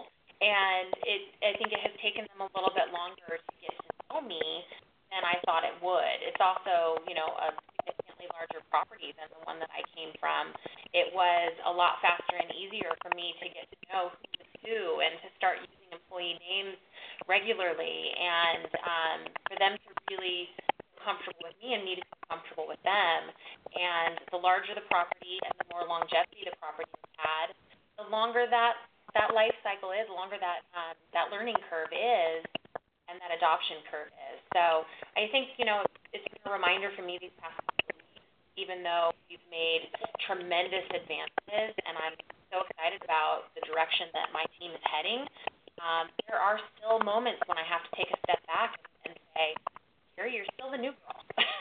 and it I think it has taken them a little bit longer to get to know me than I thought it would. It's also, you know, a significantly larger property than the one that I came from. It was a lot faster and easier for me to get to know who was who and to start using employee names regularly, and um, for them to really feel comfortable with me and me to feel comfortable with them. And the larger the property and the more longevity the property has had, the longer that, that life cycle is, the longer that um, that learning curve is, and that adoption curve is. So I think, you know, it's been a reminder for me these past couple of weeks, even though we've made tremendous advances, and I'm so excited about the direction that my team is heading. Um, there are still moments when I have to take a step back and say, Carrie, you're still the new girl.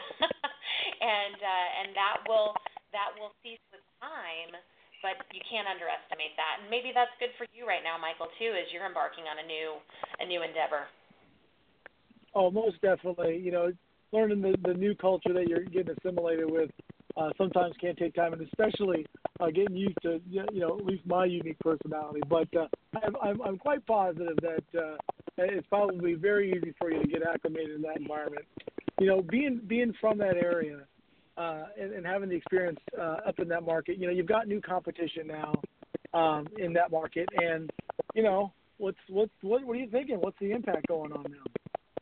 and uh, and that will that will cease with time, but you can't underestimate that. And maybe that's good for you right now, Michael, too, as you're embarking on a new a new endeavor. Oh, most definitely. You know, learning the, the new culture that you're getting assimilated with uh, sometimes can take time, and especially uh, getting used to, you know, at least my unique personality. But uh, I'm, I'm, I'm quite positive that uh, it's probably very easy for you to get acclimated in that environment. You know, being being from that area uh, and, and having the experience uh, up in that market, you know, you've got new competition now um, in that market, and you know, what's what's what what are you thinking? What's the impact going on now?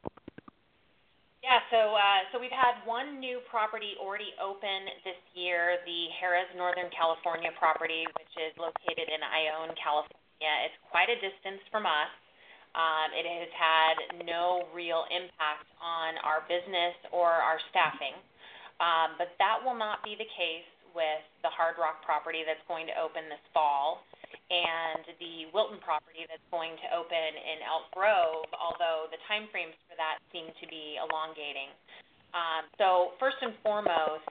Yeah, so uh, so we've had one new property already open this year, the Harrah's Northern California property, which is located in Ione, California. It's quite a distance from us. Um, it has had no real impact on our business or our staffing, um, but that will not be the case with the Hard Rock property that's going to open this fall, and the Wilton property that's going to open in Elk Grove, although the time frames for that seem to be elongating. Um, so first and foremost,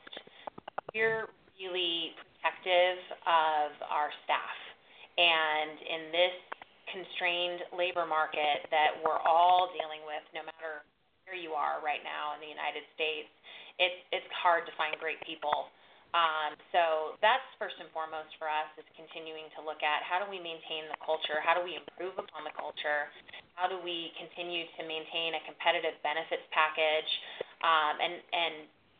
we're really protective of our staff. And in this constrained labor market that we're all dealing with, no matter where you are right now in the United States, it's, it's hard to find great people. Um, so that's first and foremost for us, is continuing to look at how do we maintain the culture, how do we improve upon the culture, how do we continue to maintain a competitive benefits package, um, and, and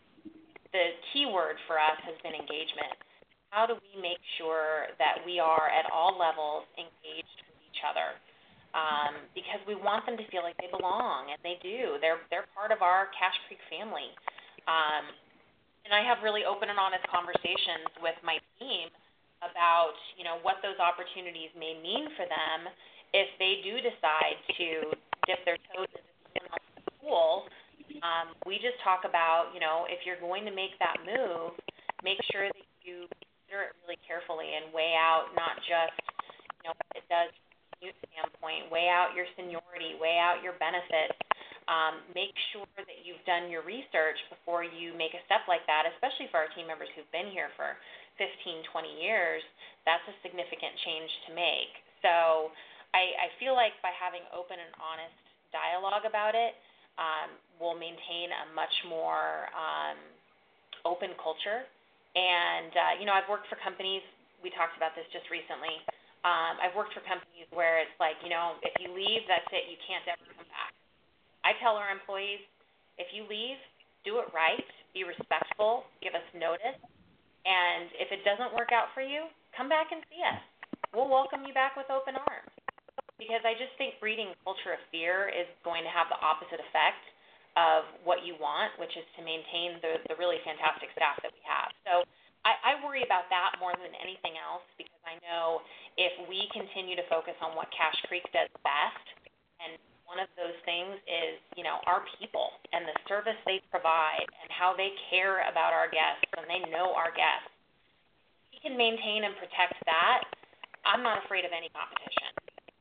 the key word for us has been engagement. How do we make sure that we are at all levels engaged with each other? Um, because we want them to feel like they belong, and they do. They're, they're part of our Cache Creek family. Um, And I have really open and honest conversations with my team about, you know, what those opportunities may mean for them if they do decide to dip their toes into someone else's pool. Um, we just talk about, you know, if you're going to make that move, make sure that you consider it really carefully and weigh out not just, you know, what it does from a commute standpoint, weigh out your seniority, weigh out your benefits. Um, make sure that you've done your research before you make a step like that, especially for our team members who've been here for fifteen, twenty years. That's a significant change to make. So I, I feel like by having open and honest dialogue about it, um, we'll maintain a much more um, open culture. And, uh, you know, I've worked for companies, we talked about this just recently, um, I've worked for companies where it's like, you know, if you leave, that's it, you can't ever come back. I tell our employees, if you leave, do it right, be respectful, give us notice, and if it doesn't work out for you, come back and see us. We'll welcome you back with open arms, because I just think breeding a culture of fear is going to have the opposite effect of what you want, which is to maintain the, the really fantastic staff that we have. So I, I worry about that more than anything else, because I know if we continue to focus on what Cache Creek does best, and one of those things is, you know, our people and the service they provide and how they care about our guests and they know our guests. If we can maintain and protect that, I'm not afraid of any competition.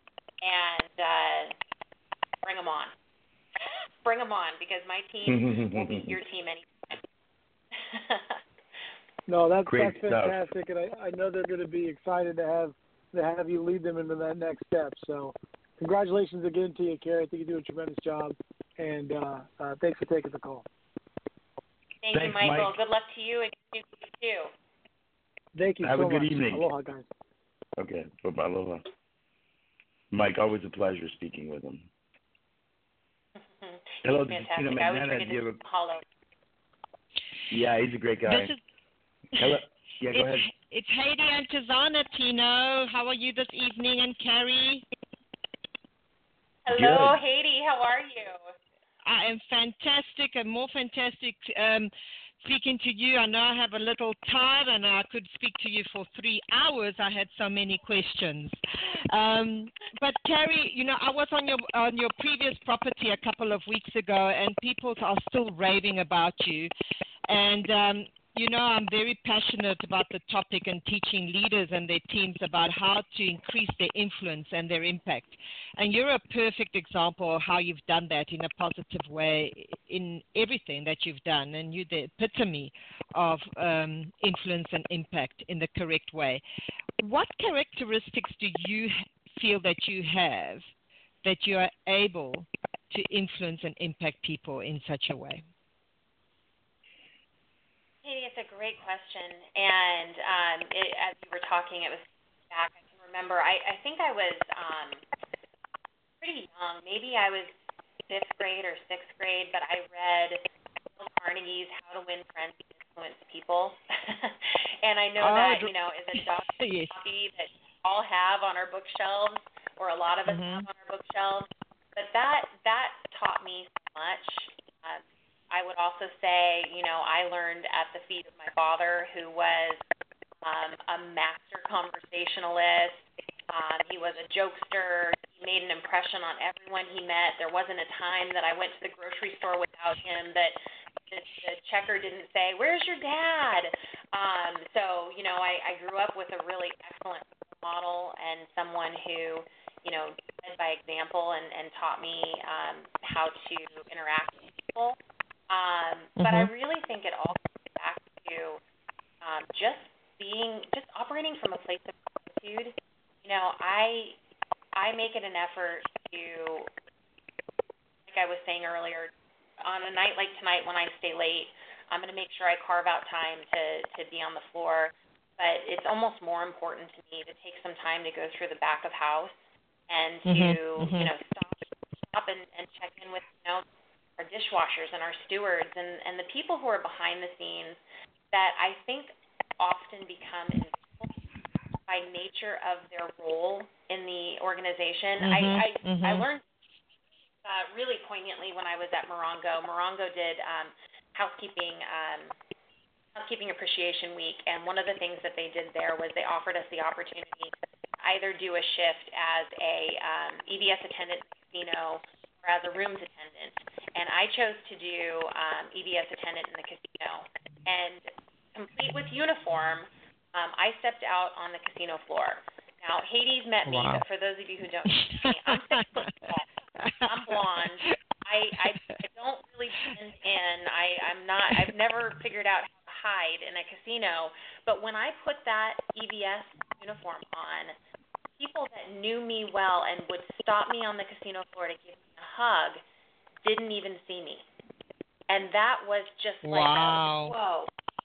And uh, bring them on. Bring them on, because my team will beat your team anytime. No, that's, Great that's fantastic, stuff. And I, I know they're going to be excited to have to have you lead them into that next step. So congratulations again to you, Carrie. I think you do a tremendous job, and uh, uh, thanks for taking the call. Thank Thanks, you, Michael. Mike. Good luck to you and you too. Thank you Have so a good much. evening. Aloha, guys. Okay. Bye-bye. Aloha. Mike, always a pleasure speaking with him. Hello, this is Tino Fantastic. I was McMahon. ready Do you have to a- hollow. Yeah, he's a great guy. This is, Hello. Yeah, go it's, ahead. it's Heidi and Tizana, Tino. How are you this evening? And Carrie? Hello, Good. Haiti. How are you? I am fantastic and more fantastic um, speaking to you. I know I have a little time and I could speak to you for three hours. I had so many questions. Um, but Carrie, you know, I was on your on your previous property a couple of weeks ago, and people are still raving about you. And um, you know, I'm very passionate about the topic and teaching leaders and their teams about how to increase their influence and their impact. And you're a perfect example of how you've done that in a positive way in everything that you've done. And you're the epitome of um, influence and impact in the correct way. What characteristics do you feel that you have that you are able to influence and impact people in such a way? Katie, it's a great question. And um, it, as you were talking, it was back. I can remember. I, I think I was um, pretty young. Maybe I was fifth grade or sixth grade, but I read Dale Carnegie's How to Win Friends and Influence People. And I know oh, that, you know, is a yes. copy that we all have on our bookshelves, or a lot of us Mm-hmm. have on our bookshelves. But that that taught me so much. Um, I would also say, you know, I learned at the feet of my father, who was um, a master conversationalist. Um, he was a jokester. He made an impression on everyone he met. There wasn't a time that I went to the grocery store without him that the, the checker didn't say, "Where's your dad?" Um, so, you know, I, I grew up with a really excellent model and someone who, you know, led by example and, and taught me um, how to interact with people. Um, mm-hmm. But I really think it all comes back to um, just being, just operating from a place of gratitude. You know, I I make it an effort to, like I was saying earlier, on a night like tonight when I stay late, I'm going to make sure I carve out time to, to be on the floor. But it's almost more important to me to take some time to go through the back of house and to, mm-hmm. you know, stop, stop and, and check in with, you know, our dishwashers and our stewards and, and the people who are behind the scenes that I think often become invisible by nature of their role in the organization. Mm-hmm, I I, mm-hmm. I learned uh, really poignantly when I was at Morongo. Morongo did um, housekeeping um, housekeeping appreciation week, and one of the things that they did there was they offered us the opportunity to either do a shift as a um, E B S attendant in the casino or as a rooms attendant. And I chose to do um, E B S attendant in the casino. And complete with uniform, um, I stepped out on the casino floor. Now, Hades met me, wow. But for those of you who don't know me, I'm six foot tall. I'm blonde. I, I, I don't really blend in. I, I'm not. I've never figured out how to hide in a casino. But when I put that E B S uniform on, people that knew me well and would stop me on the casino floor to give me a hug didn't even see me. And that was just like, wow. a, whoa.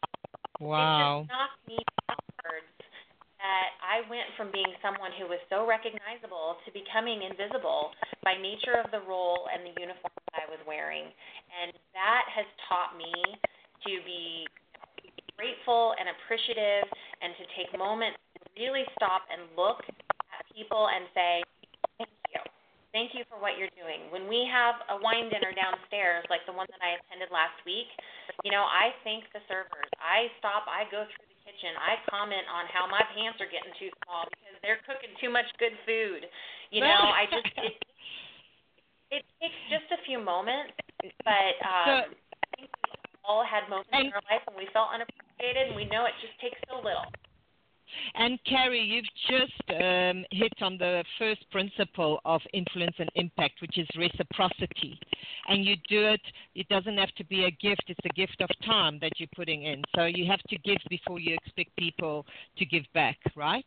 Wow. It just knocked me backwards that I went from being someone who was so recognizable to becoming invisible by nature of the role and the uniform that I was wearing. And that has taught me to be grateful and appreciative and to take moments to really stop and look at people and say, thank you. Thank you for what you're doing. When we have a wine dinner downstairs, like the one that I attended last week, you know, I thank the servers. I stop, I go through the kitchen. I comment on how my pants are getting too small because they're cooking too much good food. You know, I just, it, it takes just a few moments, but um, I think we all had moments in our life when we felt unappreciated, and we know it just takes so little. And Carrie, you've just um, hit on the first principle of influence and impact, which is reciprocity. And you do it, it doesn't have to be a gift, it's a gift of time that you're putting in. So you have to give before you expect people to give back, right?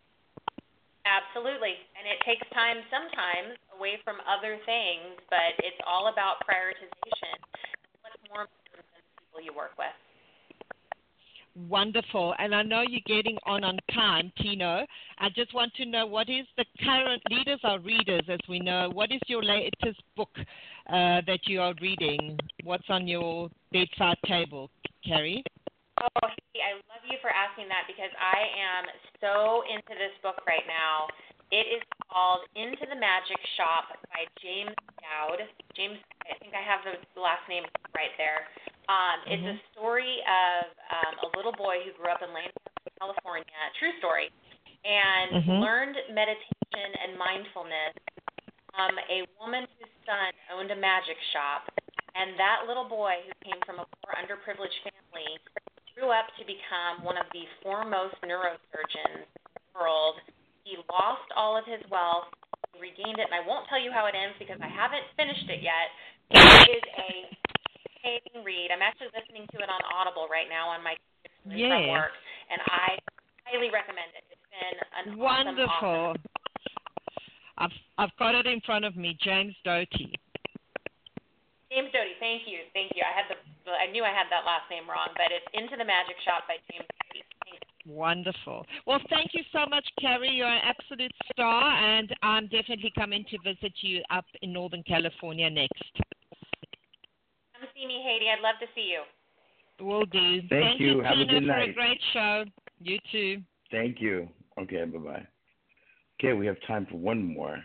Absolutely. And it takes time sometimes away from other things, but it's all about prioritization. What's more important than the people you work with? Wonderful. And I know you're getting on on time, Tino. I just want to know, what is the current, leaders are readers, as we know. What is your latest book uh, that you are reading? What's on your bedside table, Carrie? Oh, hey, I love you for asking that, because I am so into this book right now. It is called Into the Magic Shop by James Dowd. James, I think I have the last name right there. Um, mm-hmm. It's a story of um, a little boy who grew up in Lancaster, California, true story, and mm-hmm. learned meditation and mindfulness from a woman whose son owned a magic shop. And that little boy, who came from a poor, underprivileged family, grew up to become one of the foremost neurosurgeons in the world. He lost all of his wealth, he regained it, and I won't tell you how it ends because I haven't finished it yet. It is a amazing read. I'm actually listening to it on Audible right now on my computer yeah. from work, and I highly recommend it. It's been an wonderful. Awesome, awesome. I've I've got it in front of me, James Doty. James Doty, thank you, thank you. I had the I knew I had that last name wrong, but it's Into the Magic Shop by James Doty. Thank you. Wonderful. Well, thank you so much, Carrie. You're an absolute star, and I'm definitely coming to visit you up in Northern California next. Come see me, Haiti. I'd love to see you. Will do. Thank, Thank you. you, Have Tina, a good for night. a great show. You too. Thank you. Okay, bye-bye. Okay, we have time for one more.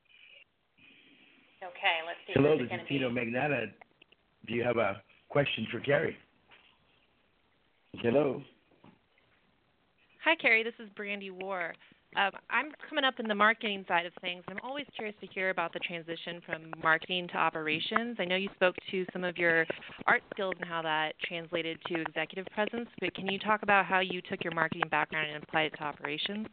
Okay, let's see. Hello, this this is is Tino Magnata. Do you have a question for Carrie? Hello. Hi, Carrie. This is Brandy War. Um, I'm coming up in the marketing side of things. I'm always curious to hear about the transition from marketing to operations. I know you spoke to some of your art skills and how that translated to executive presence, but can you talk about how you took your marketing background and applied it to operations?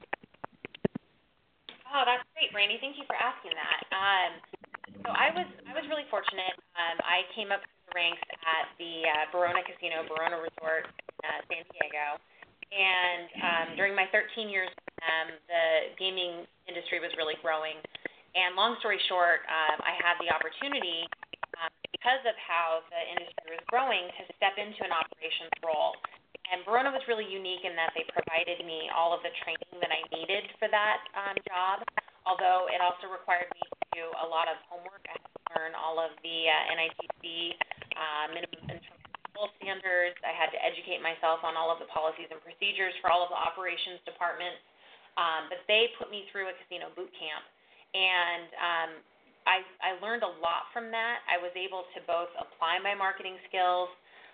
Oh, that's great, Brandy. Thank you for asking that. Um, so I was I was really fortunate. Um, I came up through the ranks at the uh, Barona Casino, Barona Resort, uh, San Diego. And um, during my thirteen years with them, the gaming industry was really growing. And long story short, um, I had the opportunity, um, because of how the industry was growing, to step into an operations role. And Barona was really unique in that they provided me all of the training that I needed for that um, job, although it also required me to do a lot of homework. I had to learn all of the uh, N I T C uh, minimum standards. I had to educate myself on all of the policies and procedures for all of the operations departments. Um, but they put me through a casino boot camp, and um, I, I learned a lot from that. I was able to both apply my marketing skills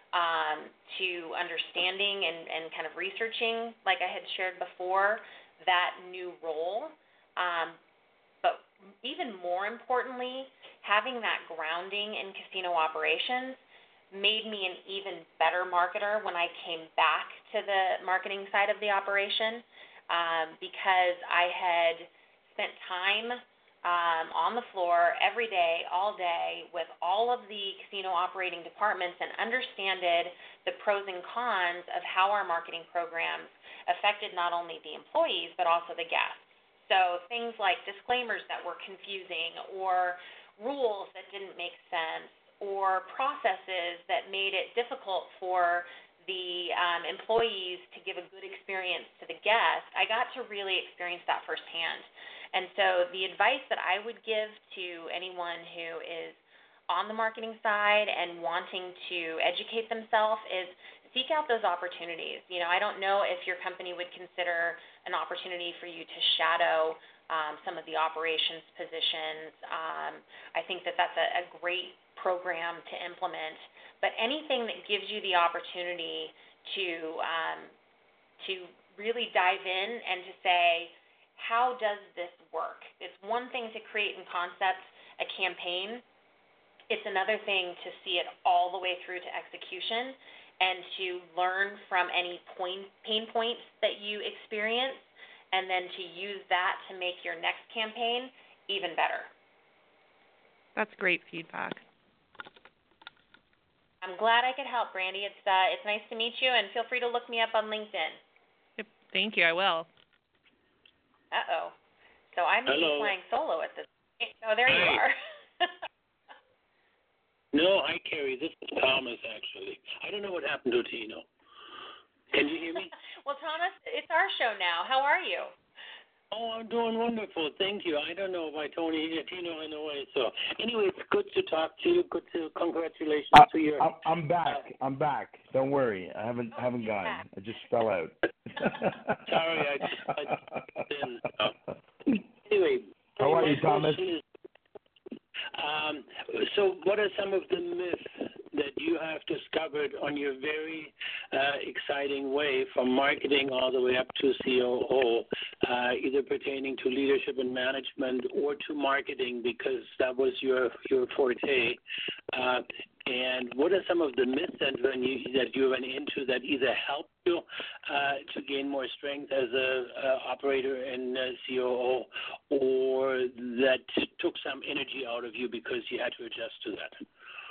um, to understanding and, and kind of researching, like I had shared before, that new role. Um, but even more importantly, having that grounding in casino operations made me an even better marketer when I came back to the marketing side of the operation, um, because I had spent time um, on the floor every day, all day, with all of the casino operating departments and understood the pros and cons of how our marketing programs affected not only the employees but also the guests. So things like disclaimers that were confusing, or rules that didn't make sense, or processes that made it difficult for the um, employees to give a good experience to the guest, I got to really experience that firsthand. And so the advice that I would give to anyone who is on the marketing side and wanting to educate themselves is seek out those opportunities. You know, I don't know if your company would consider an opportunity for you to shadow um, some of the operations positions. Um, I think that that's a, a great program to implement, but anything that gives you the opportunity to um, to really dive in and to say, how does this work? It's one thing to create and concept a campaign. It's another thing to see it all the way through to execution and to learn from any point, pain points that you experience, and then to use that to make your next campaign even better. That's great feedback. I'm glad I could help, Brandy. It's uh, it's nice to meet you, and feel free to look me up on LinkedIn. Yep, thank you. I will. Uh-oh. So I may Hello. be playing solo at this point. Oh, there you Hi. are. No, hi, Carrie. This is Thomas, actually. I don't know what happened to Tino. Can you hear me? Well, Thomas, it's our show now. How are you? Oh, I'm doing wonderful. Thank you. I don't know if I told you, Tino, in a way. So, anyway, it's good to talk to you. Good to congratulations I, to your. I'm, I'm back. Uh, I'm back. Don't worry. I haven't oh, haven't gone. Back. I just fell out. Sorry, I just. I didn't, uh, anyway. How are you, Thomas? Is, um, so, what are some of the myths that you have discovered on your very uh, exciting way from marketing all the way up to C O O, uh, either pertaining to leadership and management or to marketing, because that was your your forte? Uh, and what are some of the myths that, when you, that you went into that either helped you uh, to gain more strength as a uh, operator in uh, C O O, or that took some energy out of you because you had to adjust to that?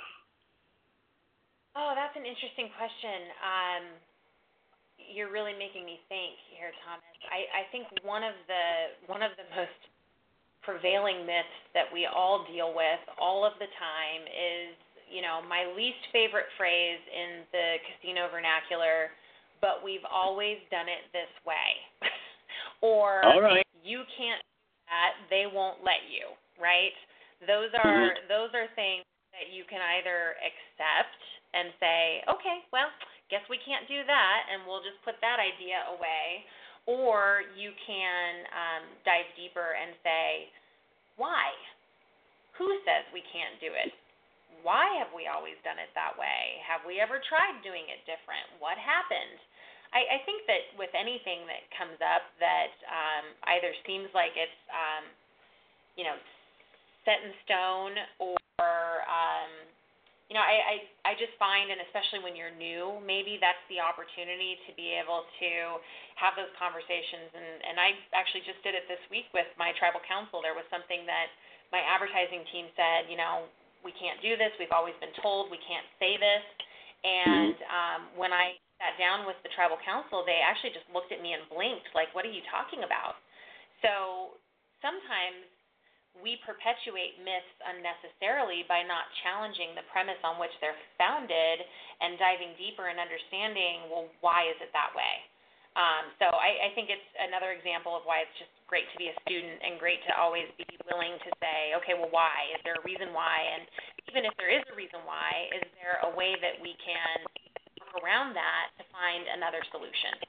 Oh, that's an interesting question. Um, you're really making me think here, Thomas. I, I think one of the one of the most prevailing myths that we all deal with all of the time is, you know, my least favorite phrase in the casino vernacular, but we've always done it this way. Or all right. You can't do that, they won't let you, right? Those are mm-hmm. those are things that you can either accept and say, okay, well, guess we can't do that, and we'll just put that idea away. Or you can um, dive deeper and say, why? Who says we can't do it? Why have we always done it that way? Have we ever tried doing it different? What happened? I, I think that with anything that comes up that um, either seems like it's, um, you know, set in stone or, um, you know, I, I, I just find, and especially when you're new, maybe that's the opportunity to be able to have those conversations. And, and I actually just did it this week with my tribal council. There was something that my advertising team said, you know, we can't do this. We've always been told we can't say this. And um, when I sat down with the tribal council, they actually just looked at me and blinked, like, what are you talking about? So sometimes we perpetuate myths unnecessarily by not challenging the premise on which they're founded and diving deeper and understanding, well, why is it that way? Um, so I, I think it's another example of why it's just great to be a student and great to always be willing to say, okay, well, why? Is there a reason why? And even if there is a reason why, is there a way that we can work around that to find another solution?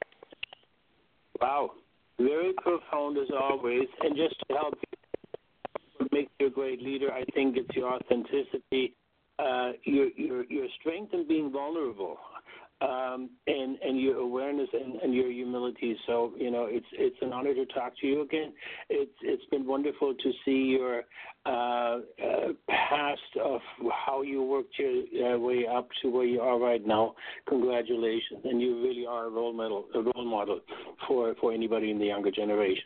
Wow. Very profound as always. And just to help what makes you a great leader, I think it's your authenticity, uh, your, your, your strength in being vulnerable. Um, and, and your awareness and, and your humility. So, you know, it's it's an honor to talk to you again. It's It's been wonderful to see your uh, uh, past of how you worked your uh, way up to where you are right now. Congratulations. And you really are a role model, a role model for, for anybody in the younger generation.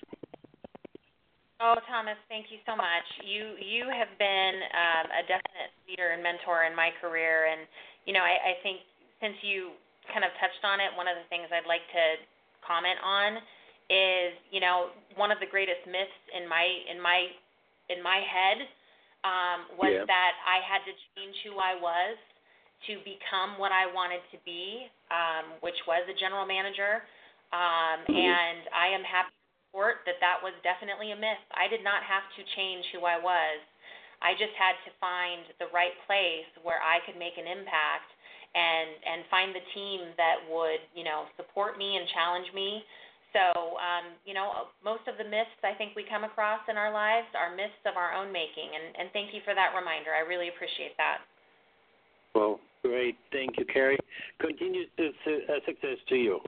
Oh, Thomas, thank you so much. You you have been um, a definite leader and mentor in my career. And, you know, I, I think since you kind of touched on it, one of the things I'd like to comment on is, you know, one of the greatest myths in my in my in my head um, was yeah. that I had to change who I was to become what I wanted to be, um, which was a general manager. Um, mm-hmm. And I am happy to report that that was definitely a myth. I did not have to change who I was. I just had to find the right place where I could make an impact and and find the team that would, you know, support me and challenge me. So, um, you know, most of the myths I think we come across in our lives are myths of our own making, and, and thank you for that reminder. I really appreciate that. Well, great. Thank you, Carrie. Continued success to you.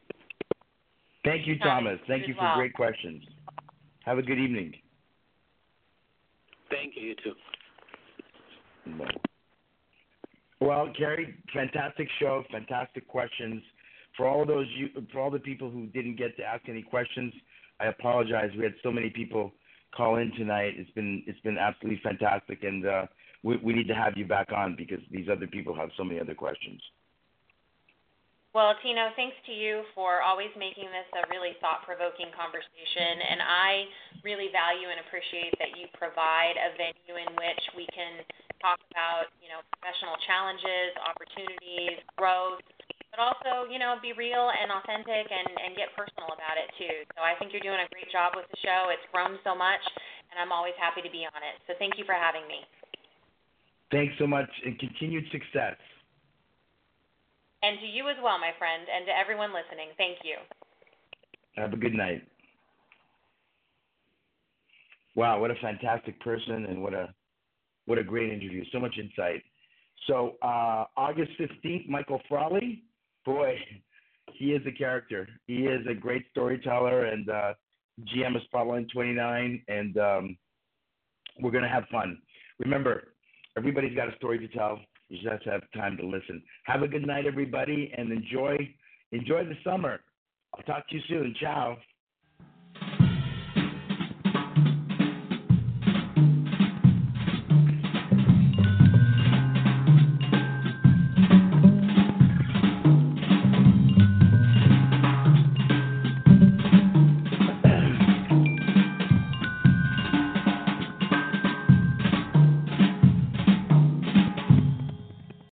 Thank you, Thomas. Thank you for well. great questions. Have a good evening. Thank you, you too. Bye. Well, Carrie, fantastic show, fantastic questions. For all those you, for all the people who didn't get to ask any questions, I apologize. We had so many people call in tonight. It's been it's been absolutely fantastic, and uh, we we need to have you back on because these other people have so many other questions. Well, Tino, thanks to you for always making this a really thought-provoking conversation, and I really value and appreciate that you provide a venue in which we can talk about, you know, professional challenges, opportunities, growth, but also, you know, be real and authentic and, and get personal about it too. So I think you're doing a great job with the show. It's grown so much, and I'm always happy to be on it. So thank you for having me. Thanks so much, and continued success. And to you as well, my friend, and to everyone listening, thank you. Have a good night. Wow, what a fantastic person, and what a what a great interview. So much insight. So uh, August fifteenth, Michael Frawley, boy, he is a character. He is a great storyteller, and uh, G M of Spotlight twenty-nine, and um, we're going to have fun. Remember, everybody's got a story to tell. You just have to have time to listen. Have a good night, everybody, and enjoy enjoy the summer. I'll talk to you soon. Ciao.